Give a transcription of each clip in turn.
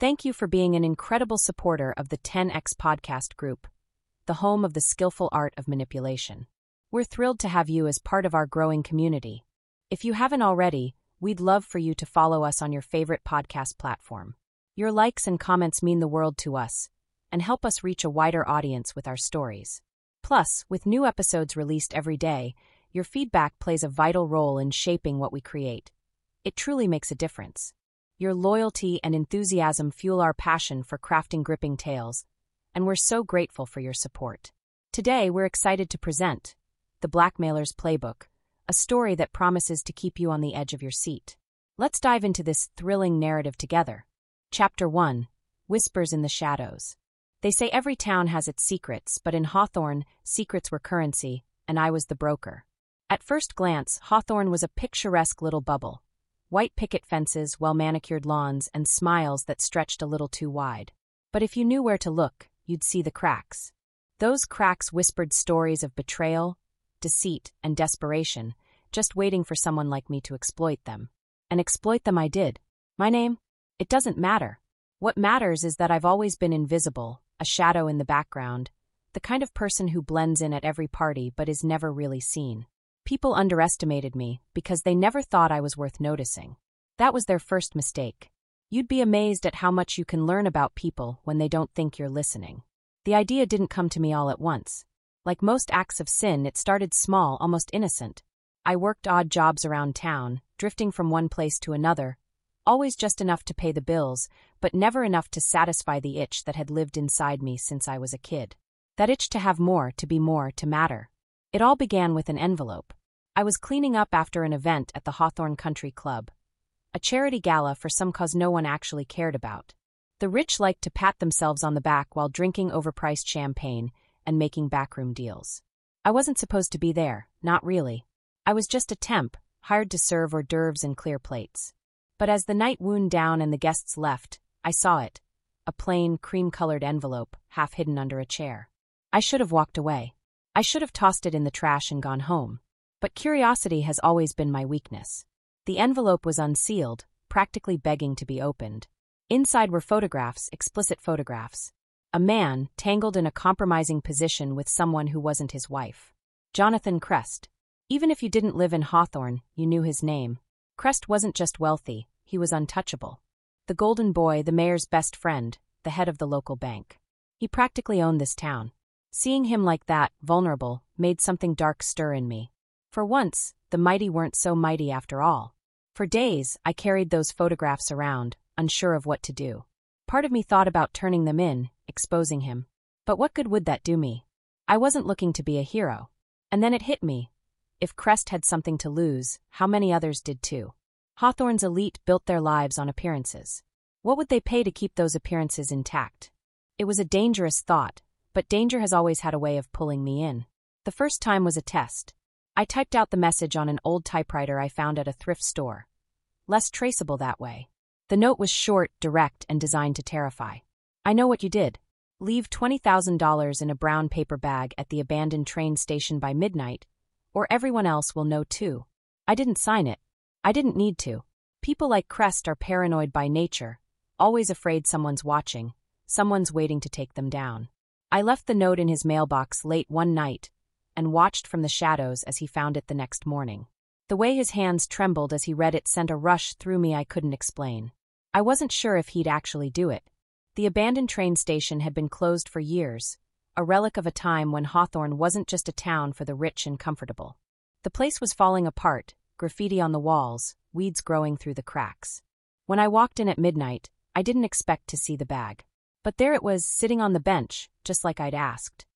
Thank you for being an incredible supporter of the 10X Podcast Group, the home of the skillful art of manipulation. We're thrilled to have you as part of our growing community. If you haven't already, we'd love for you to follow us on your favorite podcast platform. Your likes and comments mean the world to us and help us reach a wider audience with our stories. Plus, with new episodes released every day, your feedback plays a vital role in shaping what we create. It truly makes a difference. Your loyalty and enthusiasm fuel our passion for crafting gripping tales, and we're so grateful for your support. Today, we're excited to present The Blackmailer's Playbook, a story that promises to keep you on the edge of your seat. Let's dive into this thrilling narrative together. Chapter 1: Whispers in the Shadows. They say every town has its secrets, but in Hawthorne, secrets were currency, and I was the broker. At first glance, Hawthorne was a picturesque little bubble. White picket fences, well-manicured lawns, and smiles that stretched a little too wide. But if you knew where to look, you'd see the cracks. Those cracks whispered stories of betrayal, deceit, and desperation, just waiting for someone like me to exploit them. And exploit them I did. My name? It doesn't matter. What matters is that I've always been invisible, a shadow in the background, the kind of person who blends in at every party but is never really seen. People underestimated me because they never thought I was worth noticing. That was their first mistake. You'd be amazed at how much you can learn about people when they don't think you're listening. The idea didn't come to me all at once. Like most acts of sin, it started small, almost innocent. I worked odd jobs around town, drifting from one place to another, always just enough to pay the bills, but never enough to satisfy the itch that had lived inside me since I was a kid. That itch to have more, to matter. It all began with an envelope. I was cleaning up after an event at the Hawthorne Country Club, a charity gala for some cause no one actually cared about. The rich liked to pat themselves on the back while drinking overpriced champagne and making backroom deals. I wasn't supposed to be there, not really. I was just a temp, hired to serve hors d'oeuvres and clear plates. But as the night wound down and the guests left, I saw it, a plain, cream-colored envelope, half hidden under a chair. I should have walked away. I should have tossed it in the trash and gone home. But curiosity has always been my weakness. The envelope was unsealed, practically begging to be opened. Inside were photographs, explicit photographs. A man, tangled in a compromising position with someone who wasn't his wife. Jonathan Crest. Even if you didn't live in Hawthorne, you knew his name. Crest wasn't just wealthy, he was untouchable. The golden boy, the mayor's best friend, the head of the local bank. He practically owned this town. Seeing him like that, vulnerable, made something dark stir in me. For once, the mighty weren't so mighty after all. For days, I carried those photographs around, unsure of what to do. Part of me thought about turning them in, exposing him. But what good would that do me? I wasn't looking to be a hero. And then it hit me. If Crest had something to lose, how many others did too? Hawthorne's elite built their lives on appearances. What would they pay to keep those appearances intact? It was a dangerous thought, but danger has always had a way of pulling me in. The first time was a test. I typed out the message on an old typewriter I found at a thrift store. Less traceable that way. The note was short, direct, and designed to terrify. I know what you did. Leave $20,000 in a brown paper bag at the abandoned train station by midnight, or everyone else will know too. I didn't sign it. I didn't need to. People like Crest are paranoid by nature, always afraid someone's watching, someone's waiting to take them down. I left the note in his mailbox late one night and watched from the shadows as he found it the next morning. The way his hands trembled as he read it sent a rush through me I couldn't explain. I wasn't sure if he'd actually do it. The abandoned train station had been closed for years, a relic of a time when Hawthorne wasn't just a town for the rich and comfortable. The place was falling apart, graffiti on the walls, weeds growing through the cracks. When I walked in at midnight, I didn't expect to see the bag. But there it was, sitting on the bench, just like I'd asked.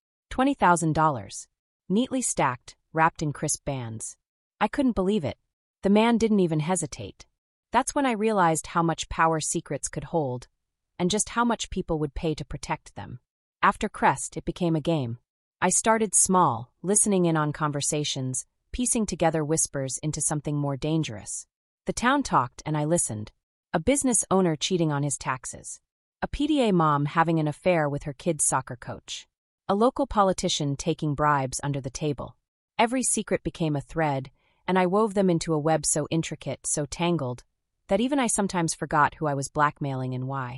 $20,000. Neatly stacked, wrapped in crisp bands. I couldn't believe it. The man didn't even hesitate. That's when I realized how much power secrets could hold, and just how much people would pay to protect them. After Crest, it became a game. I started small, listening in on conversations, piecing together whispers into something more dangerous. The town talked and I listened. A business owner cheating on his taxes. A PTA mom having an affair with her kid's soccer coach. A local politician taking bribes under the table. Every secret became a thread, and I wove them into a web so intricate, so tangled, that even I sometimes forgot who I was blackmailing and why.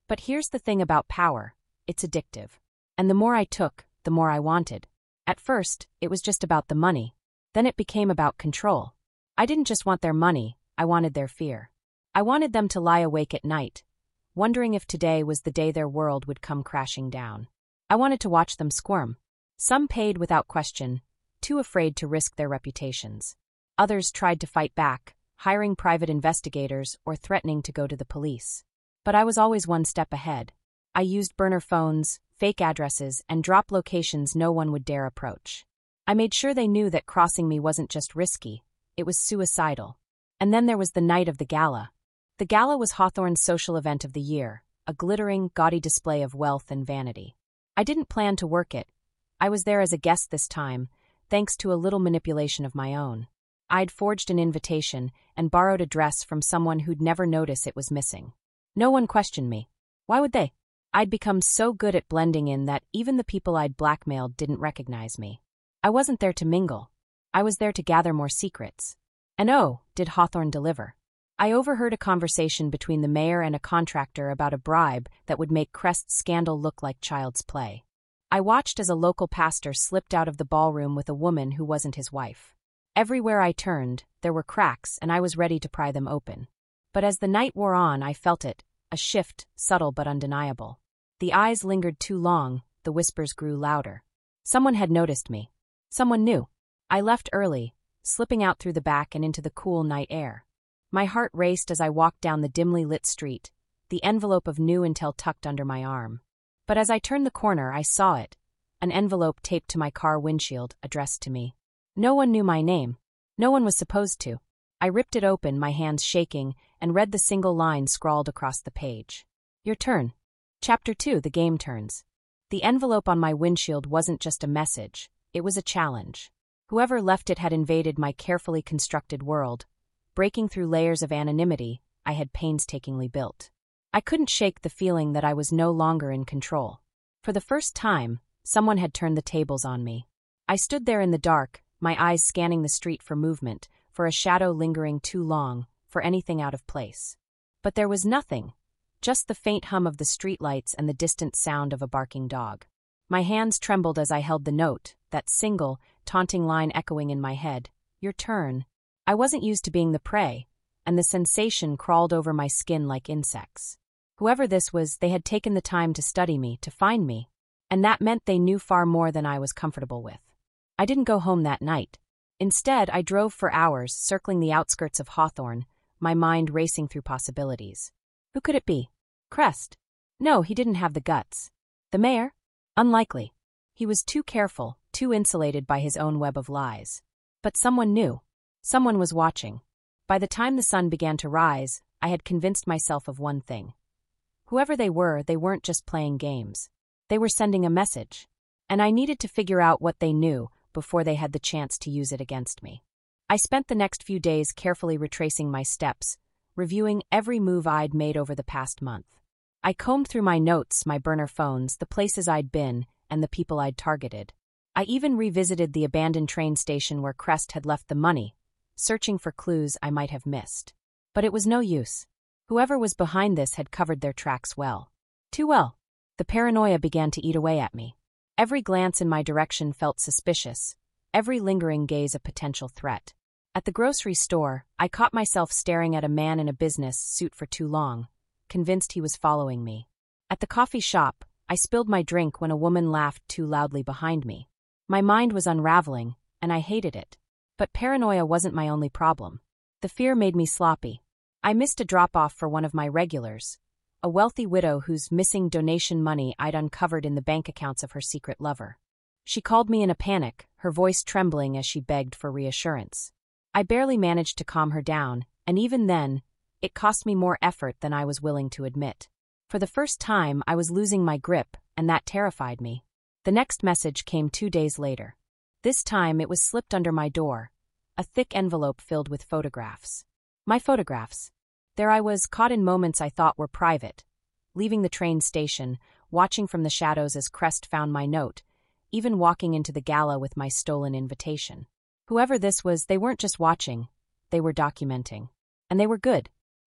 But here's the thing about power. It's addictive. And the more I took, the more I wanted. At first, it was just about the money. Then it became about control. I didn't just want their money, I wanted their fear. I wanted them to lie awake at night, wondering if today was the day their world would come crashing down. I wanted to watch them squirm. Some paid without question, too afraid to risk their reputations. Others tried to fight back, hiring private investigators or threatening to go to the police. But I was always one step ahead. I used burner phones, fake addresses, and drop locations no one would dare approach. I made sure they knew that crossing me wasn't just risky, it was suicidal. And then there was the night of the gala. The gala was Hawthorne's social event of the year, a glittering, gaudy display of wealth and vanity. I didn't plan to work it. I was there as a guest this time, thanks to a little manipulation of my own. I'd forged an invitation and borrowed a dress from someone who'd never notice it was missing. No one questioned me. Why would they? I'd become so good at blending in that even the people I'd blackmailed didn't recognize me. I wasn't there to mingle. I was there to gather more secrets. And oh, did Hawthorne deliver. I overheard a conversation between the mayor and a contractor about a bribe that would make Crest's scandal look like child's play. I watched as a local pastor slipped out of the ballroom with a woman who wasn't his wife. Everywhere I turned, there were cracks and I was ready to pry them open. But as the night wore on, I felt it, a shift, subtle but undeniable. The eyes lingered too long, the whispers grew louder. Someone had noticed me. Someone new. I left early, slipping out through the back and into the cool night air. My heart raced as I walked down the dimly lit street, the envelope of New Intel tucked under my arm. But as I turned the corner, I saw it, an envelope taped to my car windshield, addressed to me. No one knew my name. No one was supposed to. I ripped it open, my hands shaking, and read the single line scrawled across the page. Your turn. Chapter 2, The Game Turns. The envelope on my windshield wasn't just a message, it was a challenge. Whoever left it had invaded my carefully constructed world, breaking through layers of anonymity I had painstakingly built. I couldn't shake the feeling that I was no longer in control. For the first time, someone had turned the tables on me. I stood there in the dark, my eyes scanning the street for movement, for a shadow lingering too long, for anything out of place. But there was nothing, just the faint hum of the streetlights and the distant sound of a barking dog. My hands trembled as I held the note, that single, taunting line echoing in my head. Your turn. I wasn't used to being the prey, and the sensation crawled over my skin like insects. Whoever this was, they had taken the time to study me, to find me, and that meant they knew far more than I was comfortable with. I didn't go home that night. Instead, I drove for hours, circling the outskirts of Hawthorne, my mind racing through possibilities. Who could it be? Crest? No, he didn't have the guts. The mayor? Unlikely. He was too careful, too insulated by his own web of lies. But someone knew. Someone was watching. By the time the sun began to rise, I had convinced myself of one thing. Whoever they weren't just playing games. They were sending a message. And I needed to figure out what they knew before they had the chance to use it against me. I spent the next few days carefully retracing my steps, reviewing every move I'd made over the past month. I combed through my notes, my burner phones, the places I'd been, and the people I'd targeted. I even revisited the abandoned train station where Crest had left the money, searching for clues I might have missed. But it was no use. Whoever was behind this had covered their tracks well. Too well. The paranoia began to eat away at me. Every glance in my direction felt suspicious, every lingering gaze a potential threat. At the grocery store, I caught myself staring at a man in a business suit for too long, convinced he was following me. At the coffee shop, I spilled my drink when a woman laughed too loudly behind me. My mind was unraveling, and I hated it. But paranoia wasn't my only problem. The fear made me sloppy. I missed a drop-off for one of my regulars, a wealthy widow whose missing donation money I'd uncovered in the bank accounts of her secret lover. She called me in a panic, her voice trembling as she begged for reassurance. I barely managed to calm her down, and even then, it cost me more effort than I was willing to admit. For the first time, I was losing my grip, and that terrified me. The next message came 2 days later. This time, it was slipped under my door, a thick envelope filled with photographs. My photographs. There I was, caught in moments I thought were private, leaving the train station, watching from the shadows as Crest found my note, even walking into the gala with my stolen invitation. Whoever this was, they weren't just watching, they were documenting. And they were good.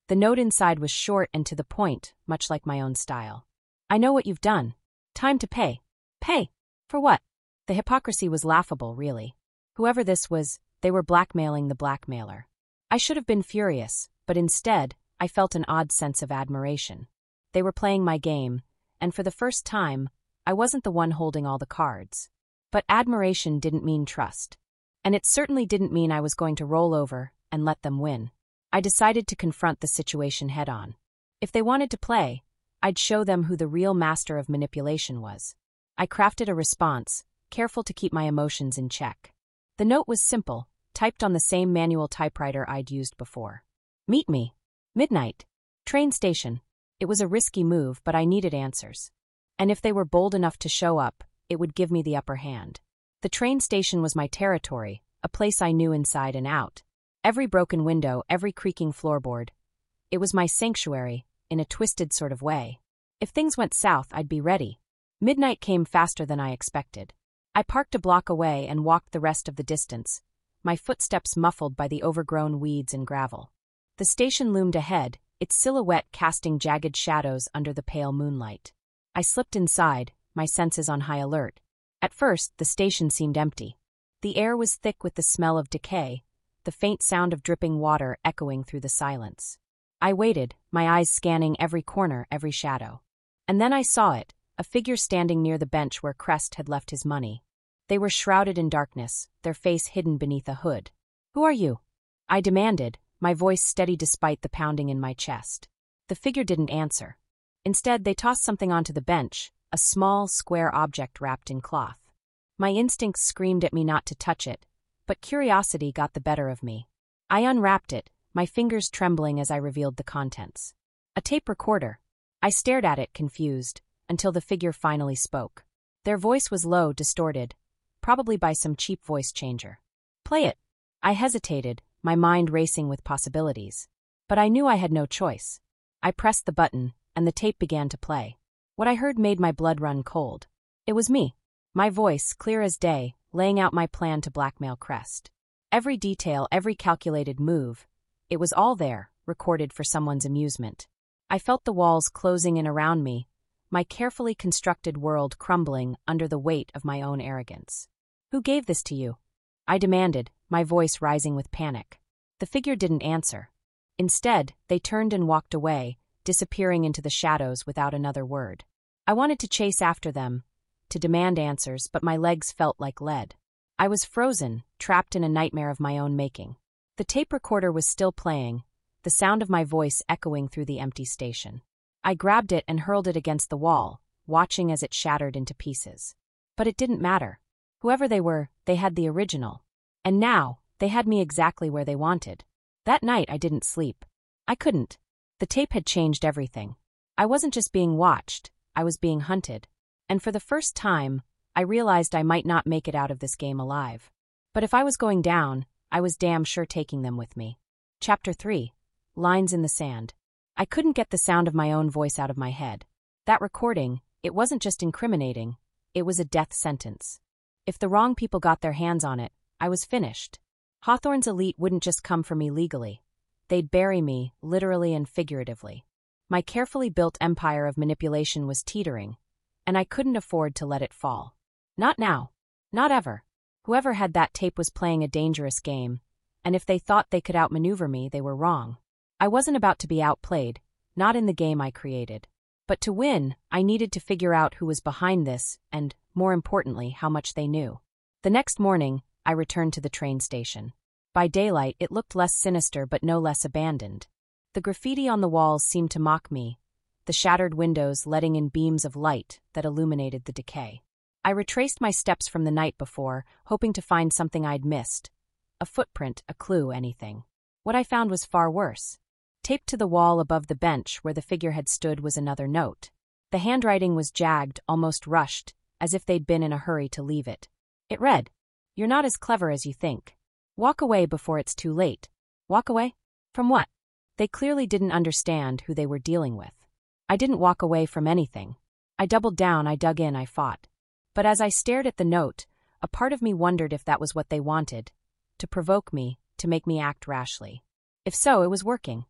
The note inside was short and to the point, much like my own style. I know what you've done. Time to pay. Pay? For what? The hypocrisy was laughable, really. Whoever this was, they were blackmailing the blackmailer. I should have been furious, but instead, I felt an odd sense of admiration. They were playing my game, and for the first time, I wasn't the one holding all the cards. But admiration didn't mean trust. And it certainly didn't mean I was going to roll over and let them win. I decided to confront the situation head-on. If they wanted to play, I'd show them who the real master of manipulation was. I crafted a response, careful to keep my emotions in check. The note was simple, typed on the same manual typewriter I'd used before. Meet me. Midnight. Train station. It was a risky move, but I needed answers. And if they were bold enough to show up, it would give me the upper hand. The train station was my territory, a place I knew inside and out. Every broken window, every creaking floorboard. It was my sanctuary, in a twisted sort of way. If things went south, I'd be ready. Midnight came faster than I expected. I parked a block away and walked the rest of the distance, my footsteps muffled by the overgrown weeds and gravel. The station loomed ahead, its silhouette casting jagged shadows under the pale moonlight. I slipped inside, my senses on high alert. At first, the station seemed empty. The air was thick with the smell of decay, the faint sound of dripping water echoing through the silence. I waited, my eyes scanning every corner, every shadow. And then I saw it, a figure standing near the bench where Crest had left his money. They were shrouded in darkness, their face hidden beneath a hood. "Who are you?" I demanded, my voice steady despite the pounding in my chest. The figure didn't answer. Instead, they tossed something onto the bench, a small, square object wrapped in cloth. My instincts screamed at me not to touch it, but curiosity got the better of me. I unwrapped it, my fingers trembling as I revealed the contents. A tape recorder. I stared at it, confused, until the figure finally spoke. Their voice was low, distorted, probably by some cheap voice changer. "Play it." I hesitated, my mind racing with possibilities. But I knew I had no choice. I pressed the button, and the tape began to play. What I heard made my blood run cold. It was me. My voice, clear as day, laying out my plan to blackmail Crest. Every detail, every calculated move, it was all there, recorded for someone's amusement. I felt the walls closing in around me, my carefully constructed world crumbling under the weight of my own arrogance. "Who gave this to you?" I demanded, my voice rising with panic. The figure didn't answer. Instead, they turned and walked away, disappearing into the shadows without another word. I wanted to chase after them, to demand answers, but my legs felt like lead. I was frozen, trapped in a nightmare of my own making. The tape recorder was still playing, the sound of my voice echoing through the empty station. I grabbed it and hurled it against the wall, watching as it shattered into pieces. But it didn't matter. Whoever they were, they had the original. And now, they had me exactly where they wanted. That night I didn't sleep. I couldn't. The tape had changed everything. I wasn't just being watched, I was being hunted. And for the first time, I realized I might not make it out of this game alive. But if I was going down, I was damn sure taking them with me. Chapter 3. Lines in the Sand. I couldn't get the sound of my own voice out of my head. That recording, it wasn't just incriminating, it was a death sentence. If the wrong people got their hands on it, I was finished. Hawthorne's elite wouldn't just come for me legally. They'd bury me, literally and figuratively. My carefully built empire of manipulation was teetering, and I couldn't afford to let it fall. Not now. Not ever. Whoever had that tape was playing a dangerous game, and if they thought they could outmaneuver me, they were wrong. I wasn't about to be outplayed, not in the game I created. But to win, I needed to figure out who was behind this and, more importantly, how much they knew. The next morning, I returned to the train station. By daylight, it looked less sinister but no less abandoned. The graffiti on the walls seemed to mock me, the shattered windows letting in beams of light that illuminated the decay. I retraced my steps from the night before, hoping to find something I'd missed. A footprint, a clue, anything. What I found was far worse. Taped to the wall above the bench where the figure had stood was another note. The handwriting was jagged, almost rushed, as if they'd been in a hurry to leave it. It read, "You're not as clever as you think. Walk away before it's too late." Walk away? From what? They clearly didn't understand who they were dealing with. I didn't walk away from anything. I doubled down, I dug in, I fought. But as I stared at the note, a part of me wondered if that was what they wanted, to provoke me, to make me act rashly. If so, it was working.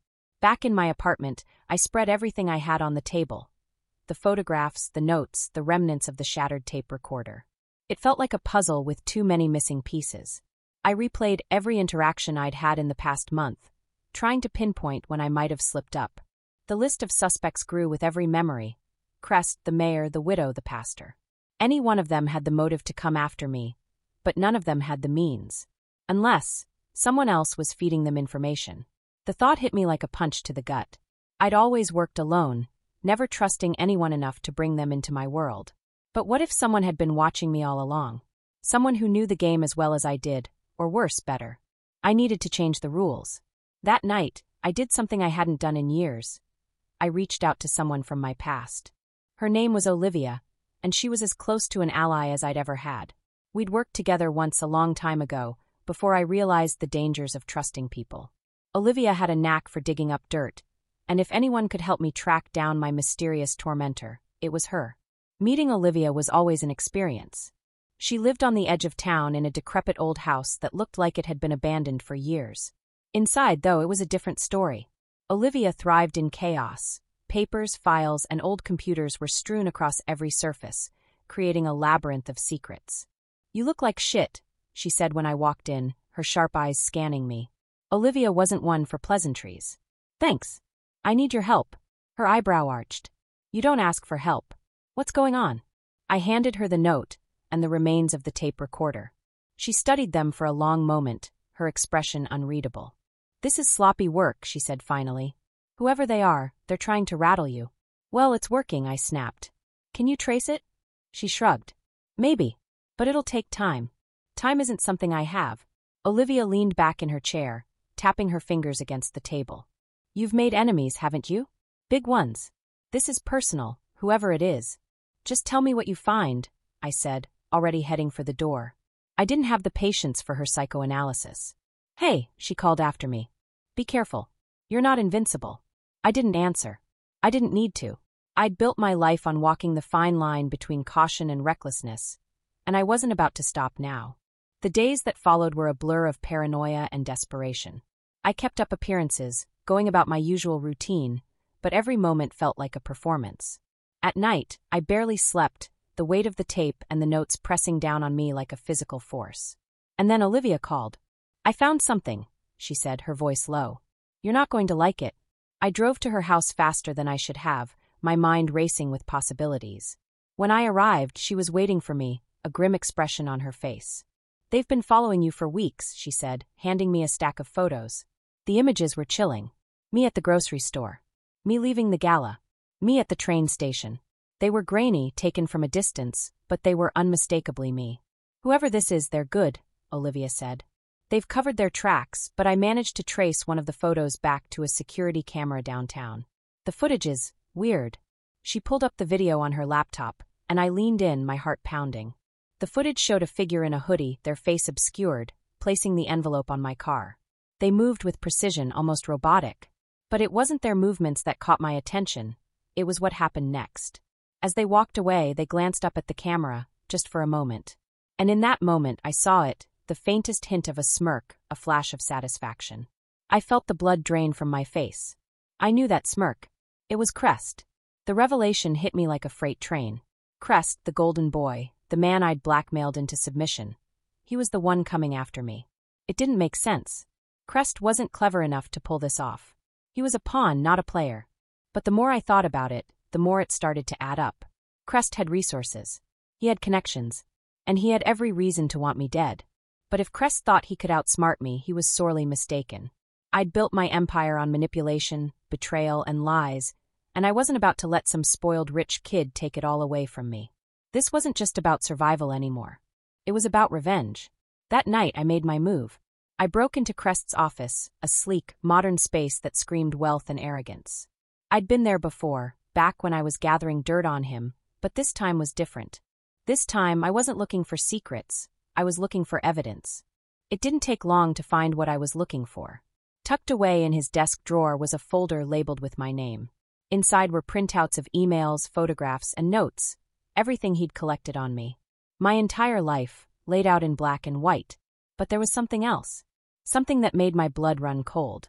Back in my apartment, I spread everything I had on the table. The photographs, the notes, the remnants of the shattered tape recorder. It felt like a puzzle with too many missing pieces. I replayed every interaction I'd had in the past month, trying to pinpoint when I might have slipped up. The list of suspects grew with every memory. Crest, the mayor, the widow, the pastor. Any one of them had the motive to come after me, but none of them had the means. Unless someone else was feeding them information. The thought hit me like a punch to the gut. I'd always worked alone, never trusting anyone enough to bring them into my world. But what if someone had been watching me all along? Someone who knew the game as well as I did, or worse, better. I needed to change the rules. That night, I did something I hadn't done in years. I reached out to someone from my past. Her name was Olivia, and she was as close to an ally as I'd ever had. We'd worked together once a long time ago, before I realized the dangers of trusting people. Olivia had a knack for digging up dirt, and if anyone could help me track down my mysterious tormentor, it was her. Meeting Olivia was always an experience. She lived on the edge of town in a decrepit old house that looked like it had been abandoned for years. Inside, though, it was a different story. Olivia thrived in chaos. Papers, files, and old computers were strewn across every surface, creating a labyrinth of secrets. "You look like shit," she said when I walked in, her sharp eyes scanning me. Olivia wasn't one for pleasantries. "Thanks. I need your help." Her eyebrow arched. "You don't ask for help. What's going on?" I handed her the note and the remains of the tape recorder. She studied them for a long moment, her expression unreadable. "This is sloppy work," she said finally. "Whoever they are, they're trying to rattle you." "Well, it's working," I snapped. "Can you trace it?" She shrugged. "Maybe. But it'll take time. Time isn't something I have." Olivia leaned back in her chair, tapping her fingers against the table. "You've made enemies, haven't you? Big ones. This is personal, whoever it is." "Just tell me what you find," I said, already heading for the door. I didn't have the patience for her psychoanalysis. "Hey," she called after me. "Be careful. You're not invincible." I didn't answer. I didn't need to. I'd built my life on walking the fine line between caution and recklessness, and I wasn't about to stop now. The days that followed were a blur of paranoia and desperation. I kept up appearances, going about my usual routine, but every moment felt like a performance. At night, I barely slept, the weight of the tape and the notes pressing down on me like a physical force. And then Olivia called. "I found something," she said, her voice low. "You're not going to like it." I drove to her house faster than I should have, my mind racing with possibilities. When I arrived, she was waiting for me, a grim expression on her face. "They've been following you for weeks," she said, handing me a stack of photos. The images were chilling. Me at the grocery store. Me leaving the gala. Me at the train station. They were grainy, taken from a distance, but they were unmistakably me. "Whoever this is, they're good," Olivia said. "They've covered their tracks, but I managed to trace one of the photos back to a security camera downtown. The footage is weird." She pulled up the video on her laptop, and I leaned in, my heart pounding. The footage showed a figure in a hoodie, their face obscured, placing the envelope on my car. They moved with precision, almost robotic. But it wasn't their movements that caught my attention. It was what happened next. As they walked away, they glanced up at the camera, just for a moment. And in that moment, I saw it, the faintest hint of a smirk, a flash of satisfaction. I felt the blood drain from my face. I knew that smirk. It was Crest. The revelation hit me like a freight train. Crest, the golden boy, the man I'd blackmailed into submission. He was the one coming after me. It didn't make sense. Crest wasn't clever enough to pull this off. He was a pawn, not a player. But the more I thought about it, the more it started to add up. Crest had resources. He had connections. And he had every reason to want me dead. But if Crest thought he could outsmart me, he was sorely mistaken. I'd built my empire on manipulation, betrayal, and lies, and I wasn't about to let some spoiled rich kid take it all away from me. This wasn't just about survival anymore. It was about revenge. That night, I made my move. I broke into Crest's office, a sleek, modern space that screamed wealth and arrogance. I'd been there before, back when I was gathering dirt on him, but this time was different. This time, I wasn't looking for secrets. I was looking for evidence. It didn't take long to find what I was looking for. Tucked away in his desk drawer was a folder labeled with my name. Inside were printouts of emails, photographs, and notes, everything he'd collected on me. My entire life, laid out in black and white. But there was something else. Something that made my blood run cold.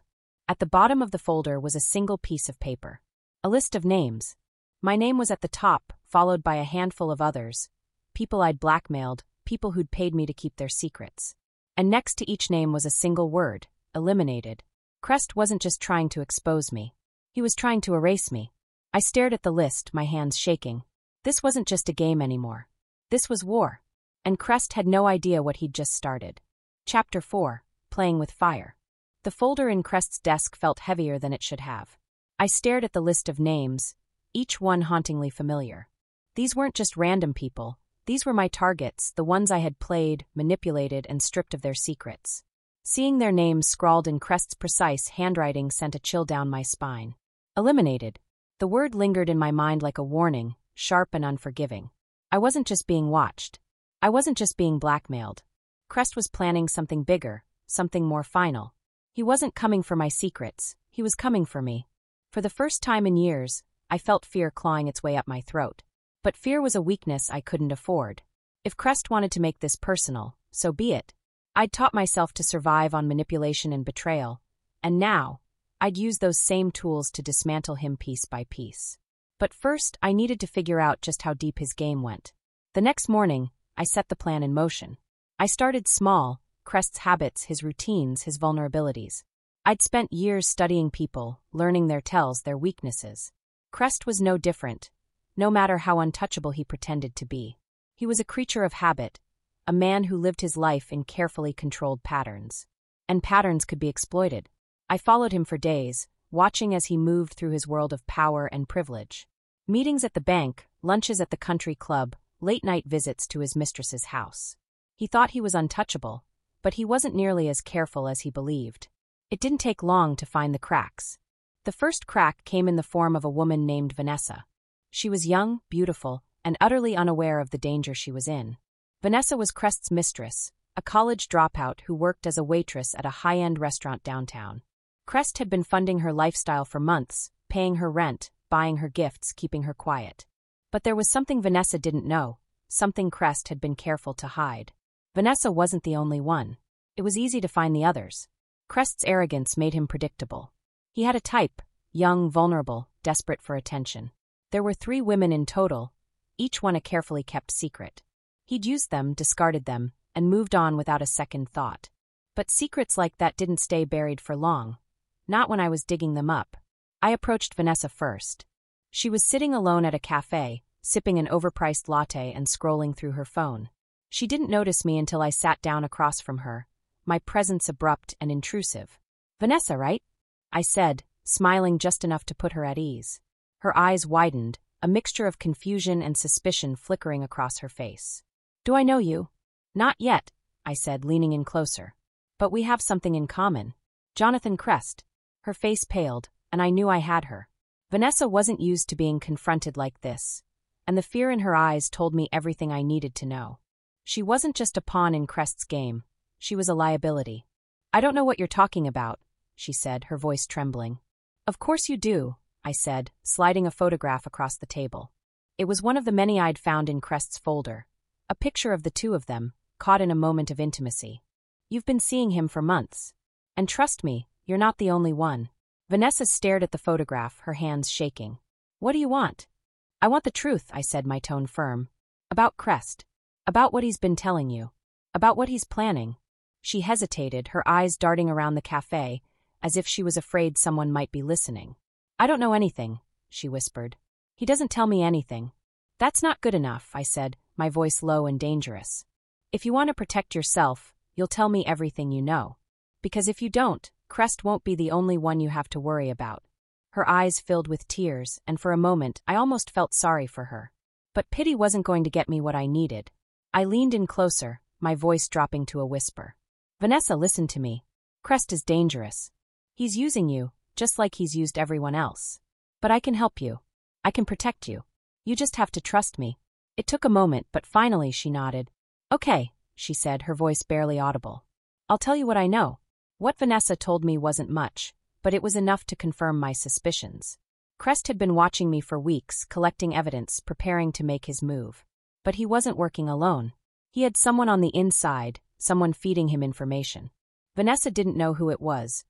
At the bottom of the folder was a single piece of paper. A list of names. My name was at the top, followed by a handful of others. People I'd blackmailed, people who'd paid me to keep their secrets. And next to each name was a single word: eliminated. Crest wasn't just trying to expose me. He was trying to erase me. I stared at the list, my hands shaking. This wasn't just a game anymore. This was war. And Crest had no idea what he'd just started. Chapter 4. Playing with Fire. The folder in Crest's desk felt heavier than it should have. I stared at the list of names, each one hauntingly familiar. These weren't just random people. These were my targets, the ones I had played, manipulated, and stripped of their secrets. Seeing their names scrawled in Crest's precise handwriting sent a chill down my spine. Eliminated. The word lingered in my mind like a warning, sharp and unforgiving. I wasn't just being watched. I wasn't just being blackmailed. Crest was planning something bigger, something more final. He wasn't coming for my secrets. He was coming for me. For the first time in years, I felt fear clawing its way up my throat. But fear was a weakness I couldn't afford. If Crest wanted to make this personal, so be it. I'd taught myself to survive on manipulation and betrayal, and now, I'd use those same tools to dismantle him piece by piece. But first, I needed to figure out just how deep his game went. The next morning, I set the plan in motion. I started small: Crest's habits, his routines, his vulnerabilities. I'd spent years studying people, learning their tells, their weaknesses. Crest was no different, no matter how untouchable he pretended to be. He was a creature of habit, a man who lived his life in carefully controlled patterns. And patterns could be exploited. I followed him for days, watching as he moved through his world of power and privilege. Meetings at the bank, lunches at the country club, late-night visits to his mistress's house. He thought he was untouchable, but he wasn't nearly as careful as he believed. It didn't take long to find the cracks. The first crack came in the form of a woman named Vanessa. She was young, beautiful, and utterly unaware of the danger she was in. Vanessa was Crest's mistress, a college dropout who worked as a waitress at a high-end restaurant downtown. Crest had been funding her lifestyle for months, paying her rent, buying her gifts, keeping her quiet. But there was something Vanessa didn't know, something Crest had been careful to hide. Vanessa wasn't the only one. It was easy to find the others. Crest's arrogance made him predictable. He had a type: young, vulnerable, desperate for attention. There were 3 women in total, each one a carefully kept secret. He'd used them, discarded them, and moved on without a second thought. But secrets like that didn't stay buried for long. Not when I was digging them up. I approached Vanessa first. She was sitting alone at a cafe, sipping an overpriced latte and scrolling through her phone. She didn't notice me until I sat down across from her, my presence abrupt and intrusive. "Vanessa, right?" I said, smiling just enough to put her at ease. Her eyes widened, a mixture of confusion and suspicion flickering across her face. "Do I know you?" "Not yet," I said, leaning in closer. "But we have something in common. Jonathan Crest." Her face paled, and I knew I had her. Vanessa wasn't used to being confronted like this, and the fear in her eyes told me everything I needed to know. She wasn't just a pawn in Crest's game. She was a liability. "I don't know what you're talking about," she said, her voice trembling. "Of course you do," I said, sliding a photograph across the table. It was one of the many I'd found in Crest's folder, a picture of the 2 of them, caught in a moment of intimacy. "You've been seeing him for months. And trust me, you're not the only one." Vanessa stared at the photograph, her hands shaking. "What do you want?" "I want the truth," I said, my tone firm. "About Crest. About what he's been telling you. About what he's planning." She hesitated, her eyes darting around the cafe, as if she was afraid someone might be listening. "I don't know anything," she whispered. "He doesn't tell me anything." "That's not good enough," I said, my voice low and dangerous. "If you want to protect yourself, you'll tell me everything you know. Because if you don't, Crest won't be the only one you have to worry about." Her eyes filled with tears, and for a moment I almost felt sorry for her. But pity wasn't going to get me what I needed. I leaned in closer, my voice dropping to a whisper. "Vanessa, listen to me. Crest is dangerous. He's using you, just like he's used everyone else. But I can help you. I can protect you. You just have to trust me." It took a moment, but finally she nodded. "Okay," she said, her voice barely audible. "I'll tell you what I know." What Vanessa told me wasn't much, but it was enough to confirm my suspicions. Crest had been watching me for weeks, collecting evidence, preparing to make his move. But he wasn't working alone. He had someone on the inside, someone feeding him information. Vanessa didn't know who it was,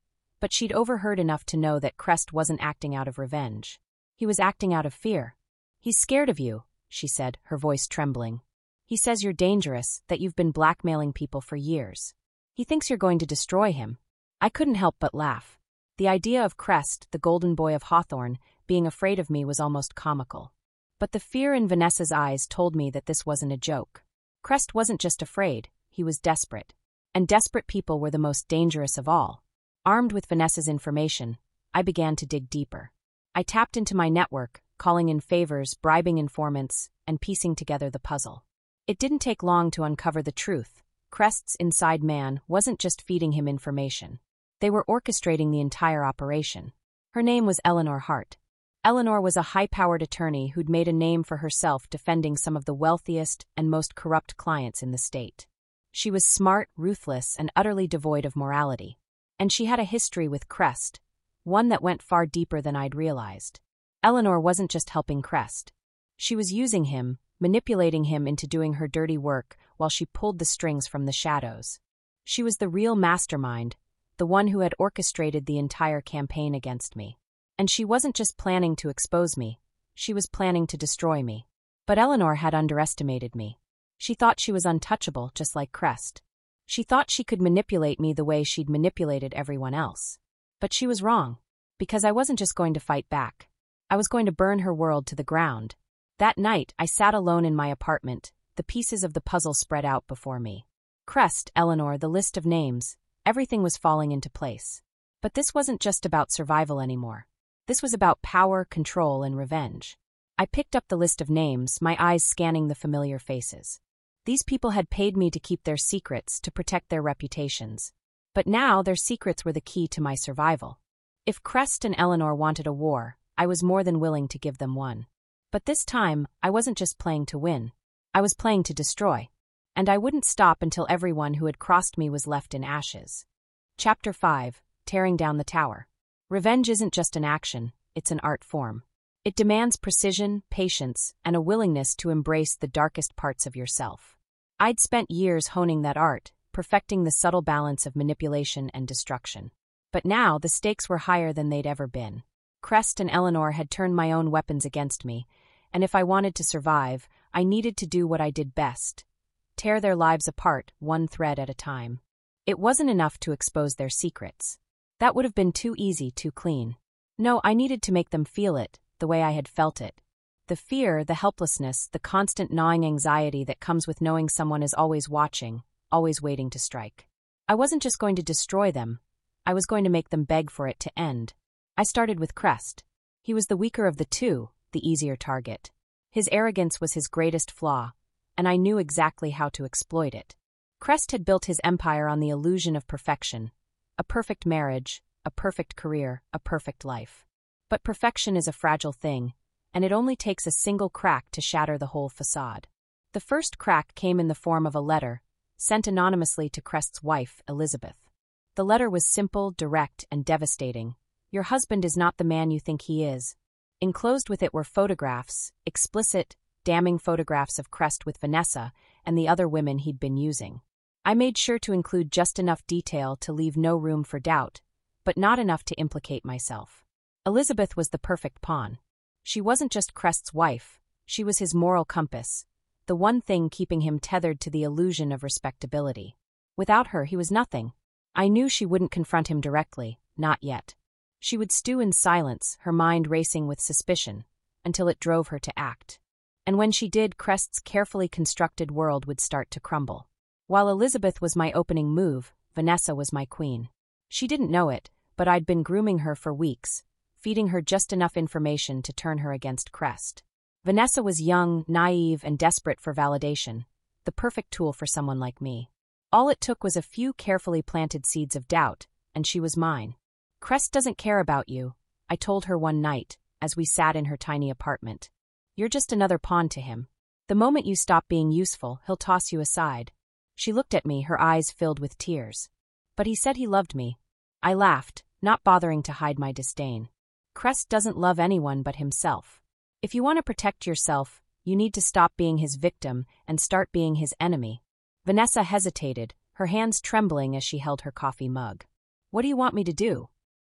But she'd overheard enough to know that Crest wasn't acting out of revenge. He was acting out of fear. "He's scared of you," she said, her voice trembling. "He says you're dangerous, that you've been blackmailing people for years. He thinks you're going to destroy him." I couldn't help but laugh. The idea of Crest, the golden boy of Hawthorne, being afraid of me was almost comical. But the fear in Vanessa's eyes told me that this wasn't a joke. Crest wasn't just afraid, he was desperate. And desperate people were the most dangerous of all. Armed with Vanessa's information, I began to dig deeper. I tapped into my network, calling in favors, bribing informants, and piecing together the puzzle. It didn't take long to uncover the truth. Crest's inside man wasn't just feeding him information. They were orchestrating the entire operation. Her name was Eleanor Hart. Eleanor was a high-powered attorney who'd made a name for herself defending some of the wealthiest and most corrupt clients in the state. She was smart, ruthless, and utterly devoid of morality. And she had a history with Crest, one that went far deeper than I'd realized. Eleanor wasn't just helping Crest. She was using him, manipulating him into doing her dirty work while she pulled the strings from the shadows. She was the real mastermind, the one who had orchestrated the entire campaign against me. And she wasn't just planning to expose me, she was planning to destroy me. But Eleanor had underestimated me. She thought she was untouchable, just like Crest. She thought she could manipulate me the way she'd manipulated everyone else. But she was wrong, because I wasn't just going to fight back. I was going to burn her world to the ground. That night, I sat alone in my apartment, the pieces of the puzzle spread out before me. Crest, Eleanor, the list of names. Everything was falling into place. But this wasn't just about survival anymore. This was about power, control, and revenge. I picked up the list of names, my eyes scanning the familiar faces. These people had paid me to keep their secrets, to protect their reputations. But now their secrets were the key to my survival. If Crest and Eleanor wanted a war, I was more than willing to give them one. But this time, I wasn't just playing to win. I was playing to destroy. And I wouldn't stop until everyone who had crossed me was left in ashes. Chapter 5: Tearing Down the Tower. Revenge isn't just an action, it's an art form. It demands precision, patience, and a willingness to embrace the darkest parts of yourself. I'd spent years honing that art, perfecting the subtle balance of manipulation and destruction. But now the stakes were higher than they'd ever been. Crest and Eleanor had turned my own weapons against me, and if I wanted to survive, I needed to do what I did best: tear their lives apart, one thread at a time. It wasn't enough to expose their secrets. That would have been too easy, too clean. No, I needed to make them feel it, the way I had felt it. The fear, the helplessness, the constant gnawing anxiety that comes with knowing someone is always watching, always waiting to strike. I wasn't just going to destroy them. I was going to make them beg for it to end. I started with Crest. He was the weaker of the two, the easier target. His arrogance was his greatest flaw, and I knew exactly how to exploit it. Crest had built his empire on the illusion of perfection. A perfect marriage, a perfect career, a perfect life. But perfection is a fragile thing, and it only takes a single crack to shatter the whole facade. The first crack came in the form of a letter, sent anonymously to Crest's wife, Elizabeth. The letter was simple, direct, and devastating. "Your husband is not the man you think he is." Enclosed with it were photographs, explicit, damning photographs of Crest with Vanessa and the other women he'd been using. I made sure to include just enough detail to leave no room for doubt, but not enough to implicate myself. Elizabeth was the perfect pawn. She wasn't just Crest's wife, she was his moral compass, the one thing keeping him tethered to the illusion of respectability. Without her, he was nothing. I knew she wouldn't confront him directly, not yet. She would stew in silence, her mind racing with suspicion, until it drove her to act. And when she did, Crest's carefully constructed world would start to crumble. While Elizabeth was my opening move, Vanessa was my queen. She didn't know it, but I'd been grooming her for weeks, feeding her just enough information to turn her against Crest. Vanessa was young, naive, and desperate for validation, the perfect tool for someone like me. All it took was a few carefully planted seeds of doubt, and she was mine. "Crest doesn't care about you," I told her one night, as we sat in her tiny apartment. "You're just another pawn to him. The moment you stop being useful, he'll toss you aside." She looked at me, her eyes filled with tears. "But he said he loved me." I laughed, not bothering to hide my disdain. "Crest doesn't love anyone but himself. If you want to protect yourself, you need to stop being his victim and start being his enemy." Vanessa hesitated, her hands trembling as she held her coffee mug. "What do you want me to do?"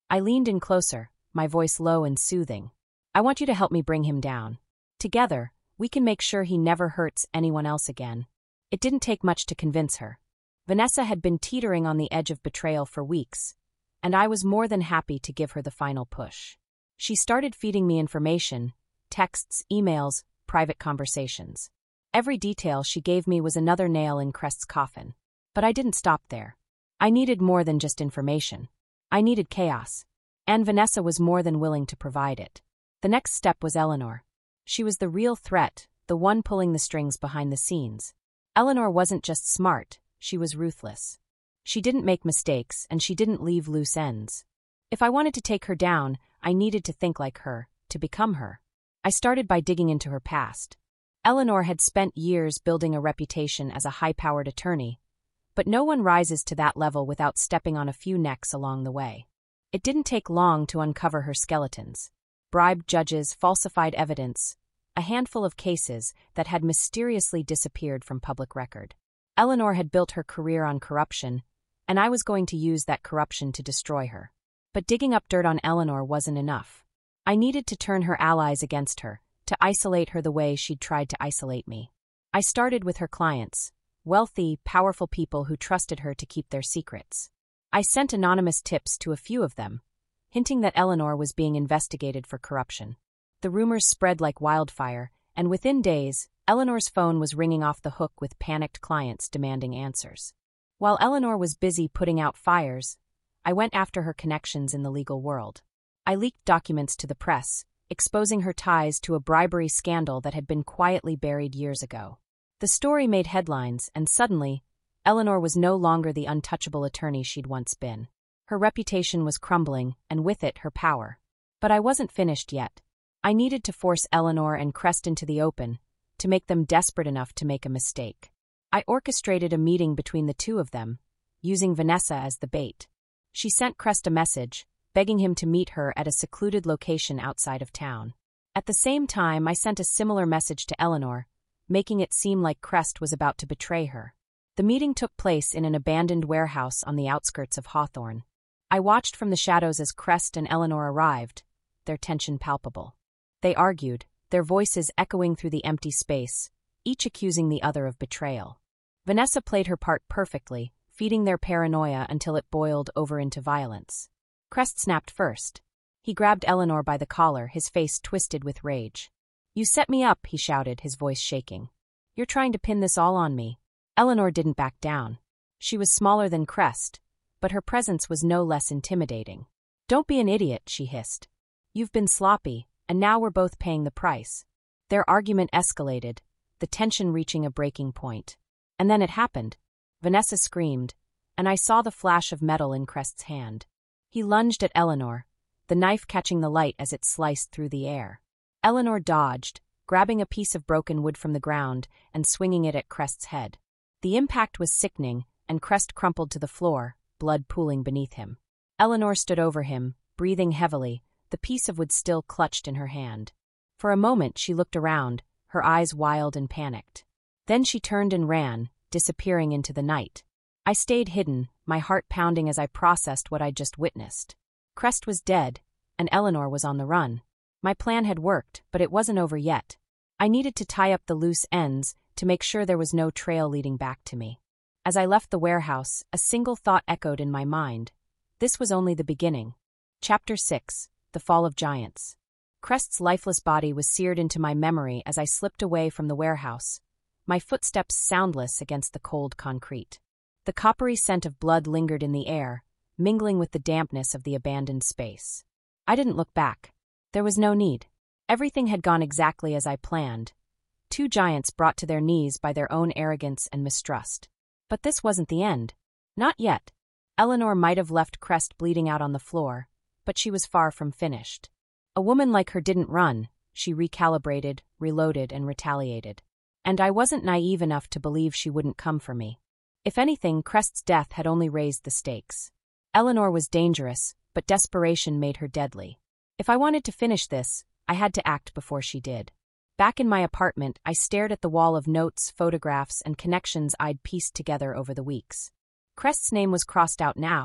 I leaned in closer, my voice low and soothing. I want you to help me bring him down. Together, we can make sure he never hurts anyone else again. It didn't take much to convince her. Vanessa had been teetering on the edge of betrayal for weeks, and I was more than happy to give her the final push. She started feeding me information, texts, emails, private conversations. Every detail she gave me was another nail in Crest's coffin. But I didn't stop there. I needed more than just information. I needed chaos. And Vanessa was more than willing to provide it. The next step was Eleanor. She was the real threat, the one pulling the strings behind the scenes. Eleanor wasn't just smart, she was ruthless. She didn't make mistakes, and she didn't leave loose ends. If I wanted to take her down, I needed to think like her, to become her. I started by digging into her past. Eleanor had spent years building a reputation as a high-powered attorney, but no one rises to that level without stepping on a few necks along the way. It didn't take long to uncover her skeletons. Bribed judges, falsified evidence, a handful of cases that had mysteriously disappeared from public record. Eleanor had built her career on corruption, and I was going to use that corruption to destroy her. But digging up dirt on Eleanor wasn't enough. I needed to turn her allies against her, to isolate her the way she'd tried to isolate me. I started with her clients, wealthy, powerful people who trusted her to keep their secrets. I sent anonymous tips to a few of them, hinting that Eleanor was being investigated for corruption. The rumors spread like wildfire, and within days, Eleanor's phone was ringing off the hook with panicked clients demanding answers. While Eleanor was busy putting out fires, I went after her connections in the legal world. I leaked documents to the press, exposing her ties to a bribery scandal that had been quietly buried years ago. The story made headlines, and suddenly, Eleanor was no longer the untouchable attorney she'd once been. Her reputation was crumbling, and with it, her power. But I wasn't finished yet. I needed to force Eleanor and Crest into the open, to make them desperate enough to make a mistake. I orchestrated a meeting between the two of them, using Vanessa as the bait. She sent Crest a message, begging him to meet her at a secluded location outside of town. At the same time, I sent a similar message to Eleanor, making it seem like Crest was about to betray her. The meeting took place in an abandoned warehouse on the outskirts of Hawthorne. I watched from the shadows as Crest and Eleanor arrived, their tension palpable. They argued, their voices echoing through the empty space, each accusing the other of betrayal. Vanessa played her part perfectly, feeding their paranoia until it boiled over into violence. Crest snapped first. He grabbed Eleanor by the collar, his face twisted with rage. "You set me up," he shouted, his voice shaking. "You're trying to pin this all on me." Eleanor didn't back down. She was smaller than Crest, but her presence was no less intimidating. "Don't be an idiot," she hissed. "You've been sloppy, and now we're both paying the price." Their argument escalated, the tension reaching a breaking point. And then it happened. Vanessa screamed, and I saw the flash of metal in Crest's hand. He lunged at Eleanor, the knife catching the light as it sliced through the air. Eleanor dodged, grabbing a piece of broken wood from the ground and swinging it at Crest's head. The impact was sickening, and Crest crumpled to the floor, blood pooling beneath him. Eleanor stood over him, breathing heavily, the piece of wood still clutched in her hand. For a moment she looked around, her eyes wild and panicked. Then she turned and ran, disappearing into the night. I stayed hidden, my heart pounding as I processed what I'd just witnessed. Crest was dead, and Eleanor was on the run. My plan had worked, but it wasn't over yet. I needed to tie up the loose ends to make sure there was no trail leading back to me. As I left the warehouse, a single thought echoed in my mind. This was only the beginning. Chapter 6: The Fall of Giants. Crest's lifeless body was seared into my memory as I slipped away from the warehouse, my footsteps soundless against the cold concrete. The coppery scent of blood lingered in the air, mingling with the dampness of the abandoned space. I didn't look back. There was no need. Everything had gone exactly as I planned. Two giants brought to their knees by their own arrogance and mistrust. But this wasn't the end. Not yet. Eleanor might have left Crest bleeding out on the floor, but she was far from finished. A woman like her didn't run. She recalibrated, reloaded, and retaliated. And I wasn't naive enough to believe she wouldn't come for me. If anything, Crest's death had only raised the stakes. Eleanor was dangerous, but desperation made her deadly. If I wanted to finish this, I had to act before she did. Back in my apartment, I stared at the wall of notes, photographs, and connections I'd pieced together over the weeks. Crest's name was crossed out now,